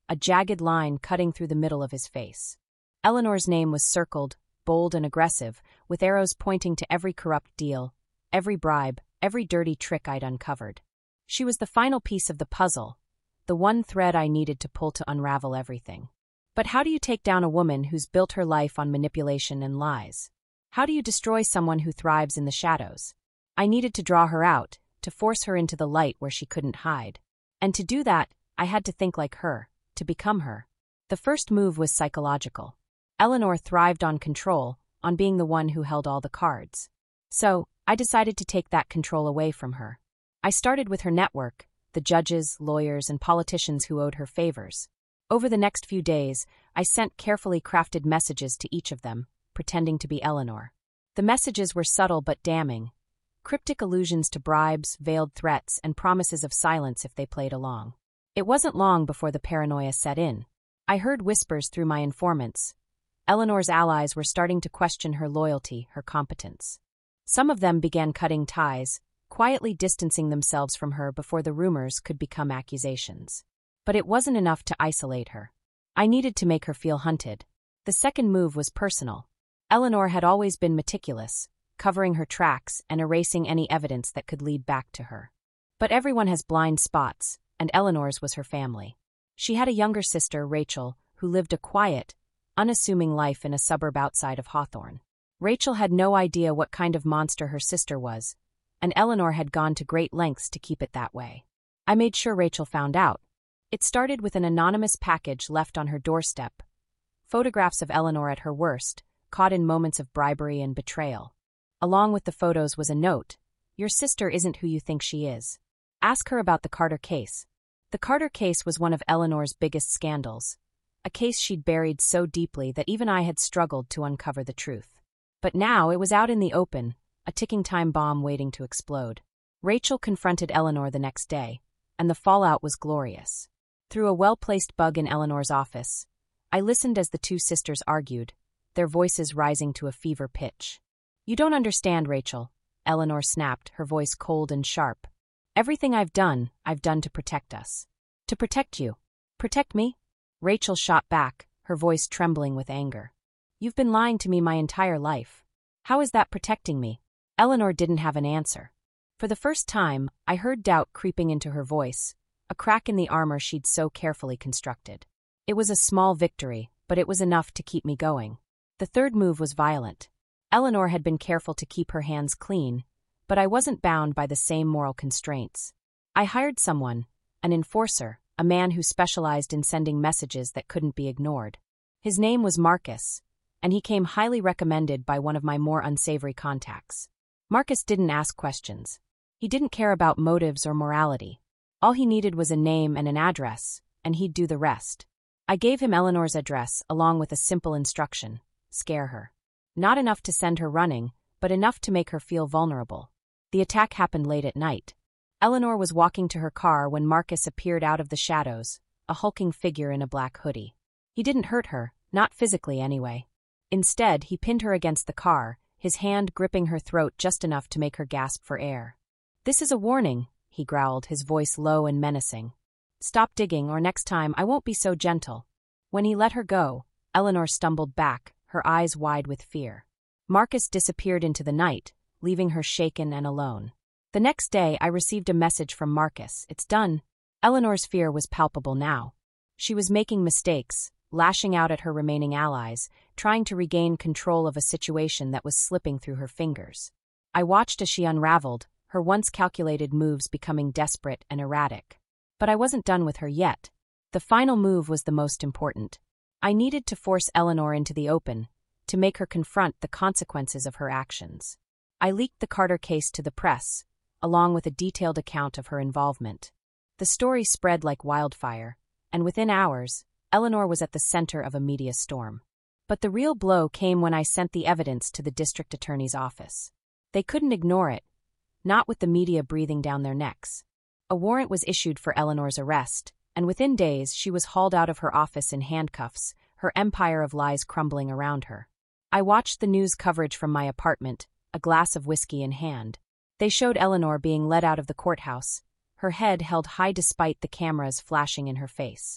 a jagged line cutting through the middle of his face. Eleanor's name was circled, bold and aggressive, with arrows pointing to every corrupt deal, every bribe, every dirty trick I'd uncovered. She was the final piece of the puzzle, the one thread I needed to pull to unravel everything. But how do you take down a woman who's built her life on manipulation and lies? How do you destroy someone who thrives in the shadows? I needed to draw her out, to force her into the light where she couldn't hide. And to do that, I had to think like her, to become her. The first move was psychological. Eleanor thrived on control, on being the one who held all the cards. So, I decided to take that control away from her. I started with her network, the judges, lawyers, and politicians who owed her favors. Over the next few days, I sent carefully crafted messages to each of them, pretending to be Eleanor. The messages were subtle but damning. Cryptic allusions to bribes, veiled threats, and promises of silence if they played along. It wasn't long before the paranoia set in. I heard whispers through my informants. Eleanor's allies were starting to question her loyalty, her competence. Some of them began cutting ties, quietly distancing themselves from her before the rumors could become accusations. But it wasn't enough to isolate her. I needed to make her feel hunted. The second move was personal. Eleanor had always been meticulous, covering her tracks and erasing any evidence that could lead back to her. But everyone has blind spots, and Eleanor's was her family. She had a younger sister, Rachel, who lived a quiet, unassuming life in a suburb outside of Hawthorne. Rachel had no idea what kind of monster her sister was, and Eleanor had gone to great lengths to keep it that way. I made sure Rachel found out. It started with an anonymous package left on her doorstep. Photographs of Eleanor at her worst, caught in moments of bribery and betrayal. Along with the photos was a note: "Your sister isn't who you think she is. Ask her about the Carter case." The Carter case was one of Eleanor's biggest scandals, a case she'd buried so deeply that even I had struggled to uncover the truth. But now it was out in the open, a ticking time bomb waiting to explode. Rachel confronted Eleanor the next day, and the fallout was glorious. Through a well-placed bug in Eleanor's office, I listened as the two sisters argued, their voices rising to a fever pitch. "You don't understand, Rachel," Eleanor snapped, her voice cold and sharp. "Everything I've done to protect us. To protect you. Protect me?" Rachel shot back, her voice trembling with anger. "You've been lying to me my entire life. How is that protecting me?" Eleanor didn't have an answer. For the first time, I heard doubt creeping into her voice, a crack in the armor she'd so carefully constructed. It was a small victory, but it was enough to keep me going. The third move was violent. Eleanor had been careful to keep her hands clean, but I wasn't bound by the same moral constraints. I hired someone, an enforcer, a man who specialized in sending messages that couldn't be ignored. His name was Marcus, and he came highly recommended by one of my more unsavory contacts. Marcus didn't ask questions. He didn't care about motives or morality. All he needed was a name and an address, and he'd do the rest. I gave him Eleanor's address along with a simple instruction: scare her. Not enough to send her running, but enough to make her feel vulnerable. The attack happened late at night. Eleanor was walking to her car when Marcus appeared out of the shadows, a hulking figure in a black hoodie. He didn't hurt her, not physically anyway. Instead, he pinned her against the car, his hand gripping her throat just enough to make her gasp for air. "This is a warning," he growled, his voice low and menacing. "Stop digging, or next time I won't be so gentle." When he let her go, Eleanor stumbled back, her eyes wide with fear. Marcus disappeared into the night, leaving her shaken and alone. The next day, I received a message from Marcus: "It's done." Eleanor's fear was palpable now. She was making mistakes, lashing out at her remaining allies, trying to regain control of a situation that was slipping through her fingers. I watched as she unraveled, her once calculated moves becoming desperate and erratic. But I wasn't done with her yet. The final move was the most important. I needed to force Eleanor into the open, to make her confront the consequences of her actions. I leaked the Carter case to the press, along with a detailed account of her involvement. The story spread like wildfire, and within hours, Eleanor was at the center of a media storm. But the real blow came when I sent the evidence to the district attorney's office. They couldn't ignore it, not with the media breathing down their necks. A warrant was issued for Eleanor's arrest, and within days she was hauled out of her office in handcuffs, her empire of lies crumbling around her. I watched the news coverage from my apartment, a glass of whiskey in hand. They showed Eleanor being led out of the courthouse, her head held high despite the cameras flashing in her face.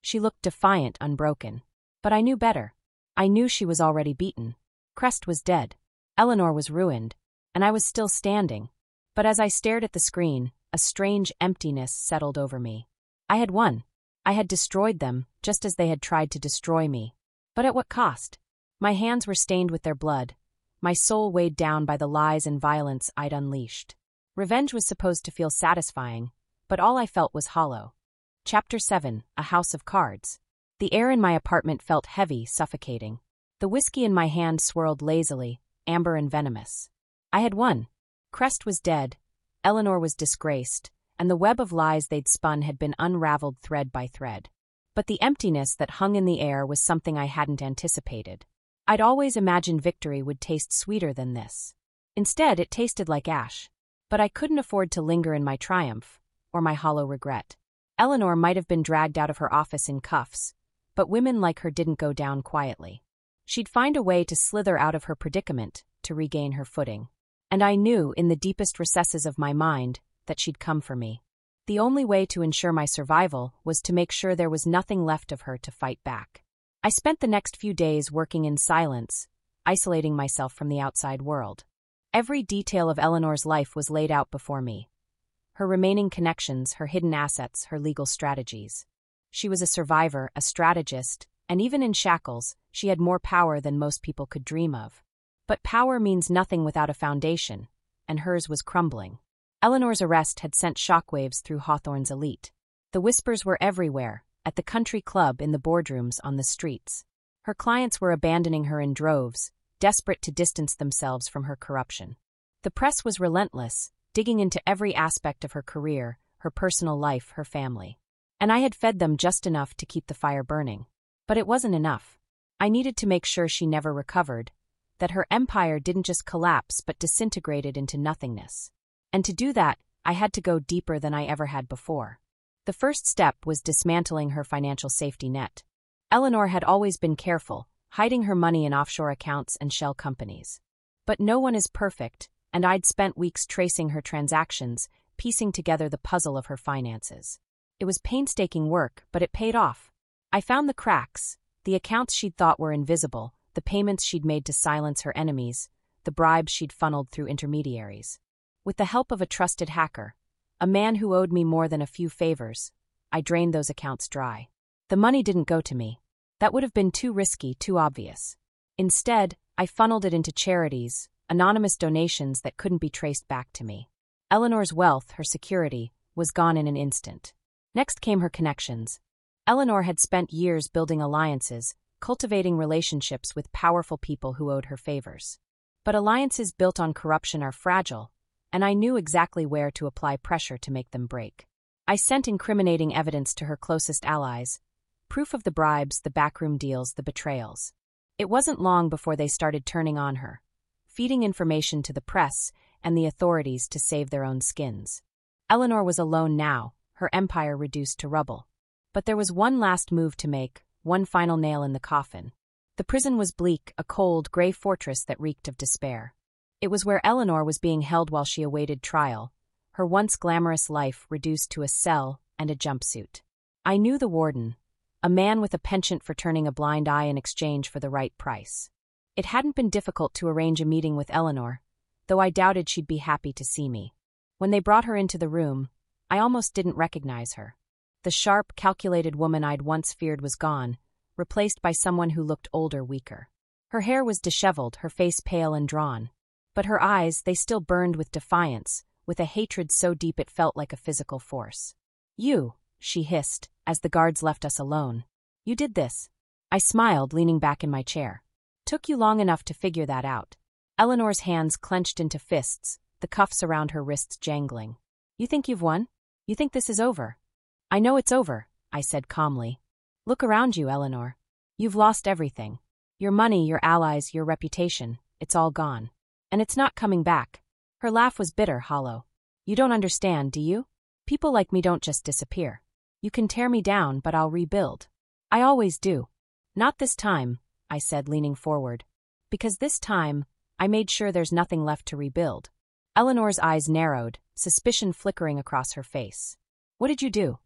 She looked defiant, unbroken. But I knew better. I knew she was already beaten. Crest was dead. Eleanor was ruined. And I was still standing. But as I stared at the screen, a strange emptiness settled over me. I had won. I had destroyed them, just as they had tried to destroy me. But at what cost? My hands were stained with their blood. My soul weighed down by the lies and violence I'd unleashed. Revenge was supposed to feel satisfying, but all I felt was hollow. Chapter 7: A House of Cards. The air in my apartment felt heavy, suffocating. The whiskey in my hand swirled lazily, amber and venomous. I had won. Crest was dead. Eleanor was disgraced, and the web of lies they'd spun had been unraveled thread by thread. But the emptiness that hung in the air was something I hadn't anticipated. I'd always imagined victory would taste sweeter than this. Instead, it tasted like ash. But I couldn't afford to linger in my triumph, or my hollow regret. Eleanor might have been dragged out of her office in cuffs, but women like her didn't go down quietly. She'd find a way to slither out of her predicament to regain her footing. And I knew, in the deepest recesses of my mind, that she'd come for me. The only way to ensure my survival was to make sure there was nothing left of her to fight back. I spent the next few days working in silence, isolating myself from the outside world. Every detail of Eleanor's life was laid out before me. Her remaining connections, her hidden assets, her legal strategies. She was a survivor, a strategist, and even in shackles, she had more power than most people could dream of. But power means nothing without a foundation, and hers was crumbling. Eleanor's arrest had sent shockwaves through Hawthorne's elite. The whispers were everywhere, at the country club, in the boardrooms, on the streets. Her clients were abandoning her in droves, desperate to distance themselves from her corruption. The press was relentless, digging into every aspect of her career, her personal life, her family. And I had fed them just enough to keep the fire burning. But it wasn't enough. I needed to make sure she never recovered, that her empire didn't just collapse but disintegrated into nothingness. And to do that, I had to go deeper than I ever had before. The first step was dismantling her financial safety net. Eleanor had always been careful, hiding her money in offshore accounts and shell companies. But no one is perfect, and I'd spent weeks tracing her transactions, piecing together the puzzle of her finances. It was painstaking work, but it paid off. I found the cracks, the accounts she'd thought were invisible, the payments she'd made to silence her enemies, the bribes she'd funneled through intermediaries. With the help of a trusted hacker, a man who owed me more than a few favors, I drained those accounts dry. The money didn't go to me. That would have been too risky, too obvious. Instead, I funneled it into charities, anonymous donations that couldn't be traced back to me. Eleanor's wealth, her security, was gone in an instant. Next came her connections. Eleanor had spent years building alliances, cultivating relationships with powerful people who owed her favors. But alliances built on corruption are fragile, and I knew exactly where to apply pressure to make them break. I sent incriminating evidence to her closest allies, proof of the bribes, the backroom deals, the betrayals. It wasn't long before they started turning on her, feeding information to the press and the authorities to save their own skins. Eleanor was alone now, her empire reduced to rubble. But there was one last move to make, one final nail in the coffin. The prison was bleak, a cold, gray fortress that reeked of despair. It was where Eleanor was being held while she awaited trial, her once glamorous life reduced to a cell and a jumpsuit. I knew the warden, a man with a penchant for turning a blind eye in exchange for the right price. It hadn't been difficult to arrange a meeting with Eleanor, though I doubted she'd be happy to see me. When they brought her into the room, I almost didn't recognize her. The sharp, calculated woman I'd once feared was gone, replaced by someone who looked older, weaker. Her hair was disheveled, her face pale and drawn. But her eyes, they still burned with defiance, with a hatred so deep it felt like a physical force. "You," she hissed, as the guards left us alone. "You did this." I smiled, leaning back in my chair. "Took you long enough to figure that out." Eleanor's hands clenched into fists, the cuffs around her wrists jangling. "You think you've won? You think this is over?" "I know it's over," I said calmly. "Look around you, Eleanor. You've lost everything. Your money, your allies, your reputation, it's all gone. And it's not coming back." Her laugh was bitter, hollow. "You don't understand, do you? People like me don't just disappear. You can tear me down, but I'll rebuild. I always do." "Not this time," I said, leaning forward. "Because this time, I made sure there's nothing left to rebuild." Eleanor's eyes narrowed, suspicion flickering across her face. "What did you do?"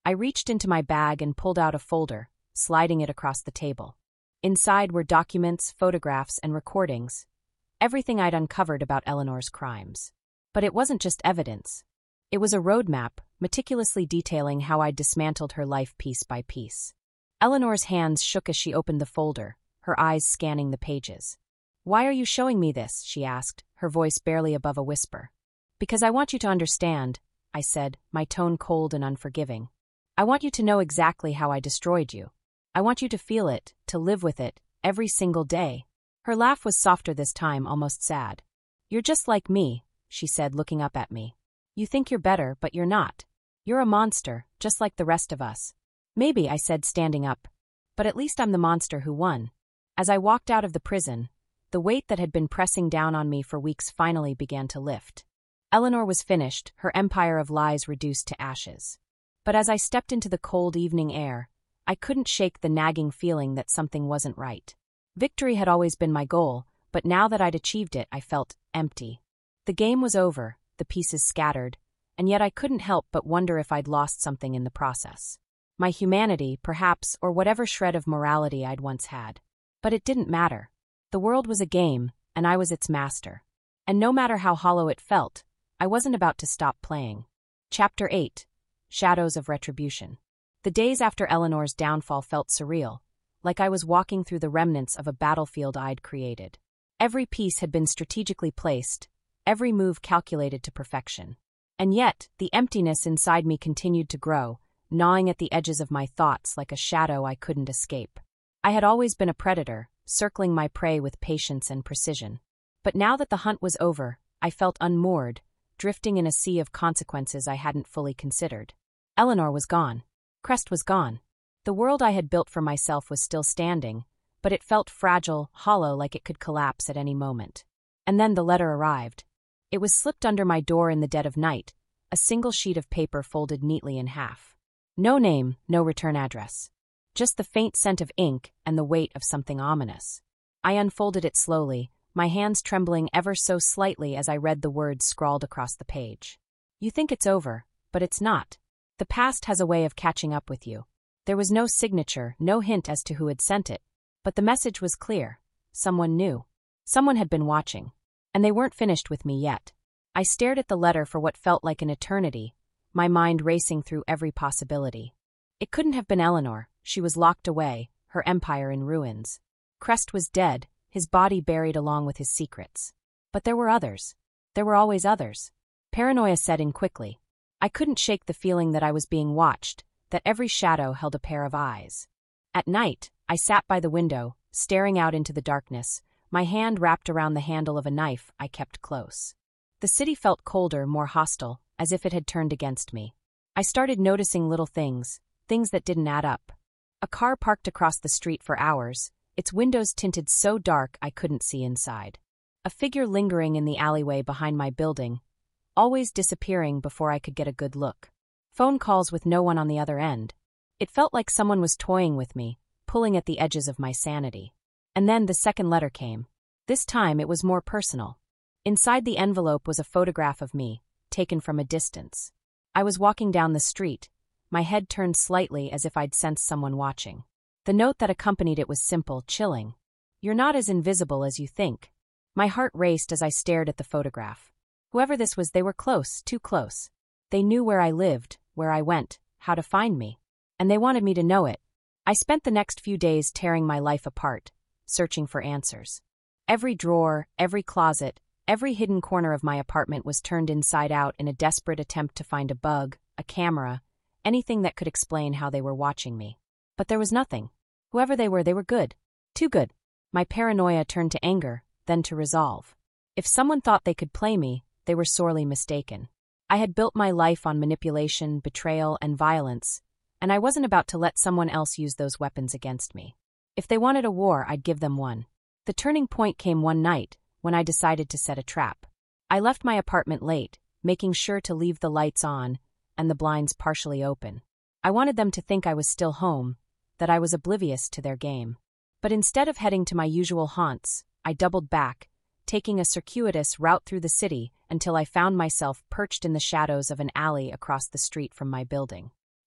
I reached into my bag and pulled out a folder, sliding it across the table. Inside were documents, photographs, and recordings. Everything I'd uncovered about Eleanor's crimes. But it wasn't just evidence. It was a roadmap, meticulously detailing how I'd dismantled her life piece by piece. Eleanor's hands shook as she opened the folder, her eyes scanning the pages. "Why are you showing me this?" she asked, her voice barely above a whisper. "Because I want you to understand," I said, my tone cold and unforgiving. "I want you to know exactly how I destroyed you. I want you to feel it, to live with it, every single day." Her laugh was softer this time, almost sad. "You're just like me," she said, looking up at me. "You think you're better, but you're not. You're a monster, just like the rest of us." "Maybe," I said, standing up. "But at least I'm the monster who won." As I walked out of the prison, the weight that had been pressing down on me for weeks finally began to lift. Eleanor was finished, her empire of lies reduced to ashes. But as I stepped into the cold evening air, I couldn't shake the nagging feeling that something wasn't right. Victory had always been my goal, but now that I'd achieved it, I felt empty. The game was over, the pieces scattered, and yet I couldn't help but wonder if I'd lost something in the process. My humanity, perhaps, or whatever shred of morality I'd once had. But it didn't matter. The world was a game, and I was its master. And no matter how hollow it felt, I wasn't about to stop playing. Chapter 8. Shadows of Retribution. The days after Eleanor's downfall felt surreal, like I was walking through the remnants of a battlefield I'd created. Every piece had been strategically placed, every move calculated to perfection. And yet, the emptiness inside me continued to grow, gnawing at the edges of my thoughts like a shadow I couldn't escape. I had always been a predator, circling my prey with patience and precision. But now that the hunt was over, I felt unmoored, drifting in a sea of consequences I hadn't fully considered. Eleanor was gone. Crest was gone. The world I had built for myself was still standing, but it felt fragile, hollow, like it could collapse at any moment. And then the letter arrived. It was slipped under my door in the dead of night, a single sheet of paper folded neatly in half. No name, no return address. Just the faint scent of ink and the weight of something ominous. I unfolded it slowly, my hands trembling ever so slightly as I read the words scrawled across the page. "You think it's over, but it's not. The past has a way of catching up with you." There was no signature, no hint as to who had sent it, but the message was clear. Someone knew. Someone had been watching. And they weren't finished with me yet. I stared at the letter for what felt like an eternity, my mind racing through every possibility. It couldn't have been Eleanor. She was locked away, her empire in ruins. Crest was dead, his body buried along with his secrets. But there were others. There were always others. Paranoia set in quickly. I couldn't shake the feeling that I was being watched, that every shadow held a pair of eyes. At night, I sat by the window, staring out into the darkness, my hand wrapped around the handle of a knife I kept close. The city felt colder, more hostile, as if it had turned against me. I started noticing little things, things that didn't add up. A car parked across the street for hours, its windows tinted so dark I couldn't see inside. A figure lingering in the alleyway behind my building, always disappearing before I could get a good look. Phone calls with no one on the other end. It felt like someone was toying with me, pulling at the edges of my sanity. And then the second letter came. This time it was more personal. Inside the envelope was a photograph of me, taken from a distance. I was walking down the street, my head turned slightly as if I'd sensed someone watching. The note that accompanied it was simple, chilling. "You're not as invisible as you think." My heart raced as I stared at the photograph. Whoever this was, they were close, too close. They knew where I lived, where I went, how to find me. And they wanted me to know it. I spent the next few days tearing my life apart, searching for answers. Every drawer, every closet, every hidden corner of my apartment was turned inside out in a desperate attempt to find a bug, a camera, anything that could explain how they were watching me. But there was nothing. Whoever they were good. Too good. My paranoia turned to anger, then to resolve. If someone thought they could play me, they were sorely mistaken. I had built my life on manipulation, betrayal, and violence, and I wasn't about to let someone else use those weapons against me. If they wanted a war, I'd give them one. The turning point came one night, when I decided to set a trap. I left my apartment late, making sure to leave the lights on and the blinds partially open. I wanted them to think I was still home, that I was oblivious to their game. But instead of heading to my usual haunts, I doubled back, taking a circuitous route through the city until I found myself perched in the shadows of an alley across the street from my building.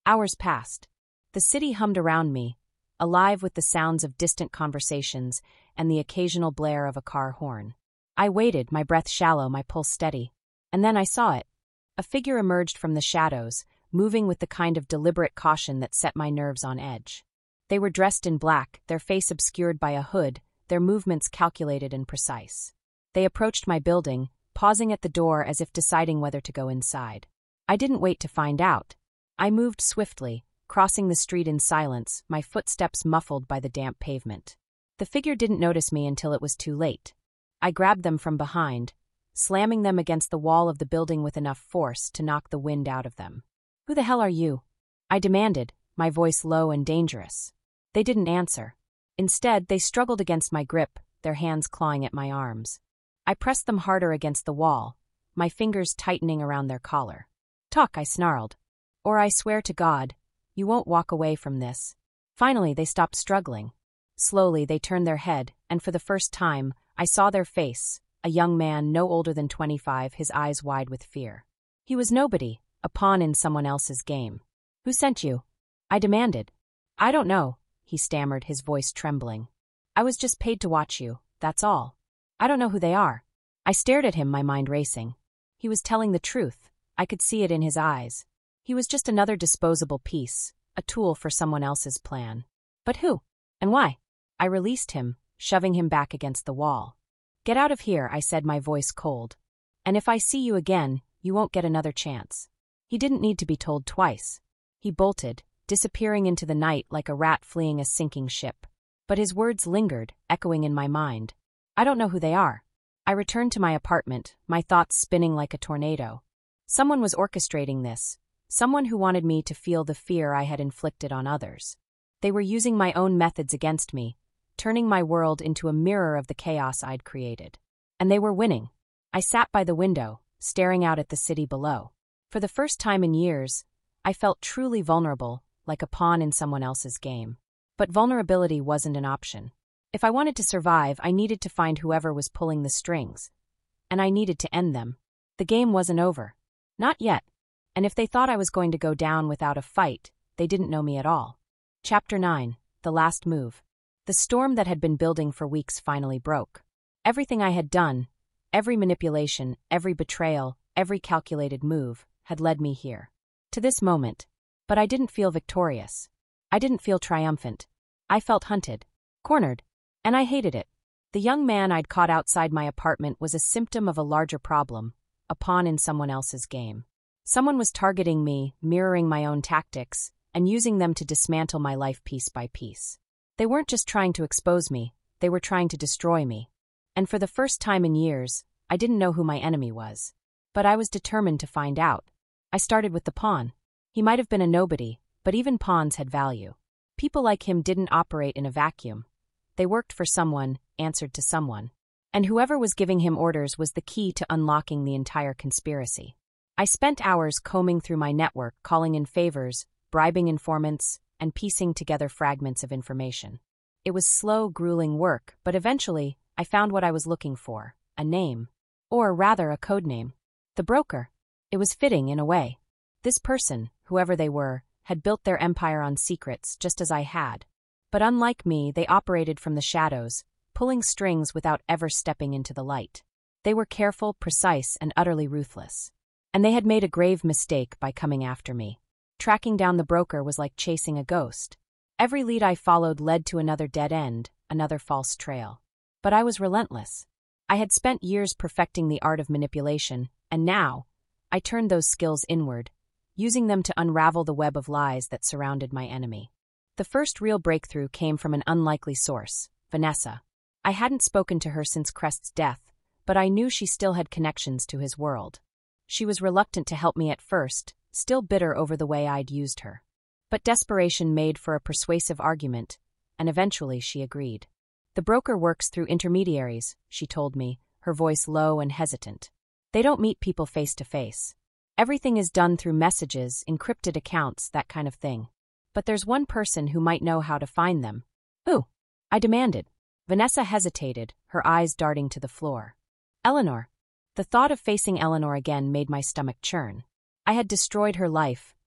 Hours passed. The city hummed around me, alive with the sounds of distant conversations and the occasional blare of a car horn. I waited, my breath shallow, my pulse steady. And then I saw it. A figure emerged from the shadows, moving with the kind of deliberate caution that set my nerves on edge. They were dressed in black, their face obscured by a hood, their movements calculated and precise. They approached my building, pausing at the door as if deciding whether to go inside. I didn't wait to find out. I moved swiftly, crossing the street in silence, my footsteps muffled by the damp pavement. The figure didn't notice me until it was too late. I grabbed them from behind, slamming them against the wall of the building with enough force to knock the wind out of them. "Who the hell are you?" I demanded, my voice low and dangerous. They didn't answer. Instead, they struggled against my grip, their hands clawing at my arms. I pressed them harder against the wall, my fingers tightening around their collar. "Talk," I snarled. "Or I swear to God, you won't walk away from this." Finally, they stopped struggling. Slowly, they turned their head, and for the first time, I saw their face, a young man no older than 25, his eyes wide with fear. He was nobody, a pawn in someone else's game. "Who sent you?" I demanded. "I don't know," he stammered, his voice trembling. "I was just paid to watch you, that's all. I don't know who they are." I stared at him, my mind racing. He was telling the truth. I could see it in his eyes. He was just another disposable piece, a tool for someone else's plan. But who? And why? I released him, shoving him back against the wall. "Get out of here," I said, my voice cold. "And if I see you again, you won't get another chance." He didn't need to be told twice. He bolted, disappearing into the night like a rat fleeing a sinking ship. But his words lingered, echoing in my mind. "I don't know who they are." I returned to my apartment, my thoughts spinning like a tornado. Someone was orchestrating this, someone who wanted me to feel the fear I had inflicted on others. They were using my own methods against me, turning my world into a mirror of the chaos I'd created. And they were winning. I sat by the window, staring out at the city below. For the first time in years, I felt truly vulnerable, like a pawn in someone else's game. But vulnerability wasn't an option. If I wanted to survive, I needed to find whoever was pulling the strings. And I needed to end them. The game wasn't over. Not yet. And if they thought I was going to go down without a fight, they didn't know me at all. Chapter 9. The Last Move. The storm that had been building for weeks finally broke. Everything I had done, every manipulation, every betrayal, every calculated move, had led me here. To this moment. But I didn't feel victorious. I didn't feel triumphant. I felt hunted. Cornered. And I hated it. The young man I'd caught outside my apartment was a symptom of a larger problem, a pawn in someone else's game. Someone was targeting me, mirroring my own tactics, and using them to dismantle my life piece by piece. They weren't just trying to expose me, they were trying to destroy me. And for the first time in years, I didn't know who my enemy was. But I was determined to find out. I started with the pawn. He might have been a nobody, but even pawns had value. People like him didn't operate in a vacuum. They worked for someone, answered to someone. And whoever was giving him orders was the key to unlocking the entire conspiracy. I spent hours combing through my network, calling in favors, bribing informants, and piecing together fragments of information. It was slow, grueling work, but eventually, I found what I was looking for, a name. Or rather, a codename. The broker. It was fitting in a way. This person, whoever they were, had built their empire on secrets, just as I had. But unlike me, they operated from the shadows, pulling strings without ever stepping into the light. They were careful, precise, and utterly ruthless. And they had made a grave mistake by coming after me. Tracking down the broker was like chasing a ghost. Every lead I followed led to another dead end, another false trail. But I was relentless. I had spent years perfecting the art of manipulation, and now, I turned those skills inward, using them to unravel the web of lies that surrounded my enemy. The first real breakthrough came from an unlikely source, Vanessa. I hadn't spoken to her since Crest's death, but I knew she still had connections to his world. She was reluctant to help me at first, still bitter over the way I'd used her. But desperation made for a persuasive argument, and eventually she agreed. "The broker works through intermediaries," she told me, her voice low and hesitant. "They don't meet people face to face. Everything is done through messages, encrypted accounts, that kind of thing. But there's one person who might know how to find them." "Who?" I demanded. Vanessa hesitated, her eyes darting to the floor. "Eleanor." The thought of facing Eleanor again made my stomach churn. I had destroyed her life,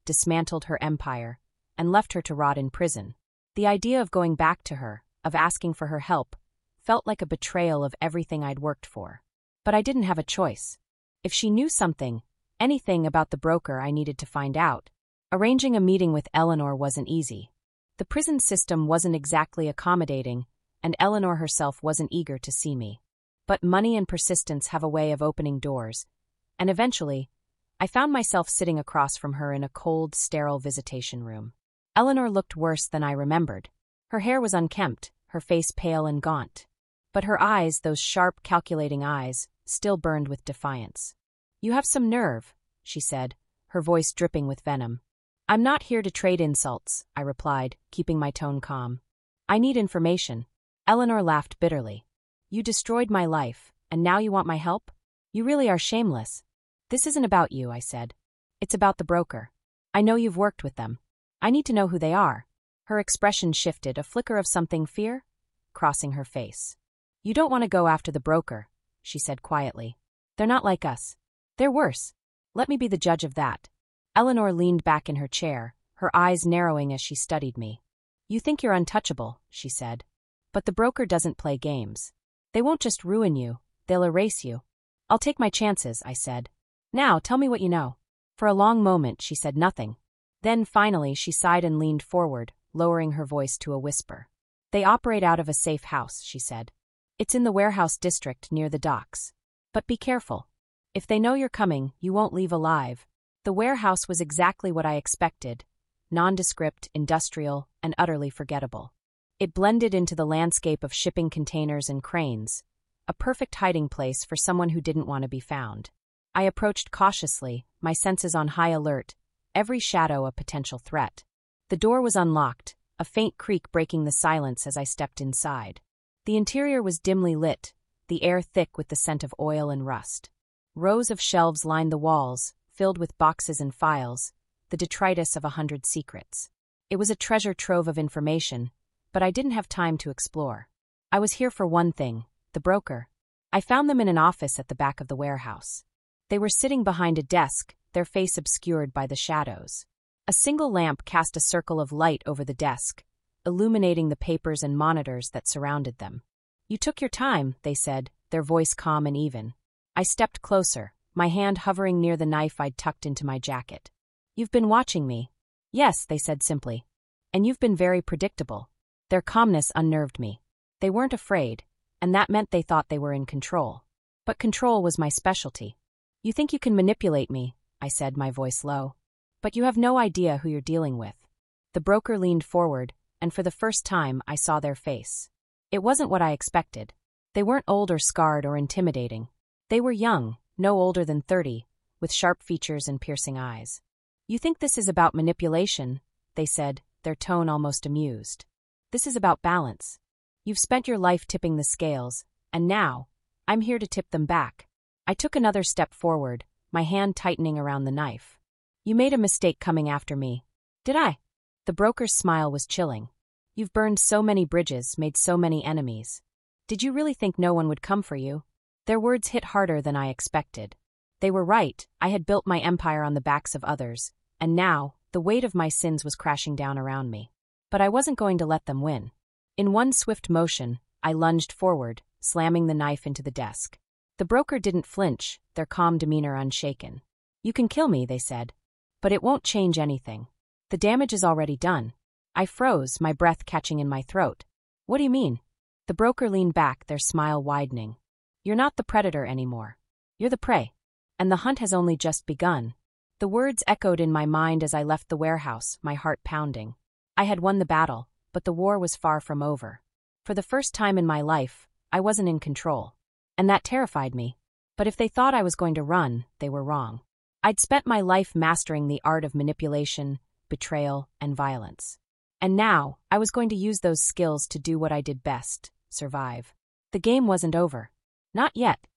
dismantled her empire, and left her to rot in prison. The idea of going back to her, of asking for her help, felt like a betrayal of everything I'd worked for. But I didn't have a choice. If she knew something, anything about the broker, I needed to find out. Arranging a meeting with Eleanor wasn't easy. The prison system wasn't exactly accommodating, and Eleanor herself wasn't eager to see me. But money and persistence have a way of opening doors, and eventually, I found myself sitting across from her in a cold, sterile visitation room. Eleanor looked worse than I remembered. Her hair was unkempt, her face pale and gaunt. But her eyes, those sharp, calculating eyes, still burned with defiance. "You have some nerve," she said, her voice dripping with venom. "I'm not here to trade insults," I replied, keeping my tone calm. "I need information." Eleanor laughed bitterly. "You destroyed my life, and now you want my help? You really are shameless." "This isn't about you," I said. "It's about the broker. I know you've worked with them. I need to know who they are." Her expression shifted, a flicker of something fear crossing her face. "You don't want to go after the broker," she said quietly. "They're not like us. They're worse. Let me be the judge of that." Eleanor leaned back in her chair, her eyes narrowing as she studied me. "You think you're untouchable," she said. "But the broker doesn't play games. They won't just ruin you, they'll erase you." "I'll take my chances," I said. "Now, tell me what you know." For a long moment, she said nothing. Then, finally, she sighed and leaned forward, lowering her voice to a whisper. "They operate out of a safe house," she said. "It's in the warehouse district near the docks. But be careful. If they know you're coming, you won't leave alive." The warehouse was exactly what I expected, nondescript, industrial, and utterly forgettable. It blended into the landscape of shipping containers and cranes, a perfect hiding place for someone who didn't want to be found. I approached cautiously, my senses on high alert, every shadow a potential threat. The door was unlocked, a faint creak breaking the silence as I stepped inside. The interior was dimly lit, the air thick with the scent of oil and rust. Rows of shelves lined the walls, filled with boxes and files, the detritus of 100 secrets. It was a treasure trove of information, but I didn't have time to explore. I was here for one thing, the broker. I found them in an office at the back of the warehouse. They were sitting behind a desk, their face obscured by the shadows. A single lamp cast a circle of light over the desk, illuminating the papers and monitors that surrounded them. "You took your time," they said, their voice calm and even. I stepped closer, my hand hovering near the knife I'd tucked into my jacket. "You've been watching me." "Yes," they said simply. "And you've been very predictable." Their calmness unnerved me. They weren't afraid, and that meant they thought they were in control. But control was my specialty. "You think you can manipulate me," I said, my voice low. "But you have no idea who you're dealing with." The broker leaned forward, and for the first time I saw their face. It wasn't what I expected. They weren't old or scarred or intimidating. They were young, no older than 30, with sharp features and piercing eyes. "You think this is about manipulation," they said, their tone almost amused. "This is about balance. You've spent your life tipping the scales, and now, I'm here to tip them back." I took another step forward, my hand tightening around the knife. "You made a mistake coming after me." "Did I?" The broker's smile was chilling. "You've burned so many bridges, made so many enemies. Did you really think no one would come for you?" Their words hit harder than I expected. They were right, I had built my empire on the backs of others, and now, the weight of my sins was crashing down around me. But I wasn't going to let them win. In one swift motion, I lunged forward, slamming the knife into the desk. The broker didn't flinch, their calm demeanor unshaken. "You can kill me," they said. "But it won't change anything. The damage is already done." I froze, my breath catching in my throat. "What do you mean?" The broker leaned back, their smile widening. "You're not the predator anymore. You're the prey. And the hunt has only just begun." The words echoed in my mind as I left the warehouse, my heart pounding. I had won the battle, but the war was far from over. For the first time in my life, I wasn't in control. And that terrified me. But if they thought I was going to run, they were wrong. I'd spent my life mastering the art of manipulation, betrayal, and violence. And now, I was going to use those skills to do what I did best, survive. The game wasn't over. Not yet.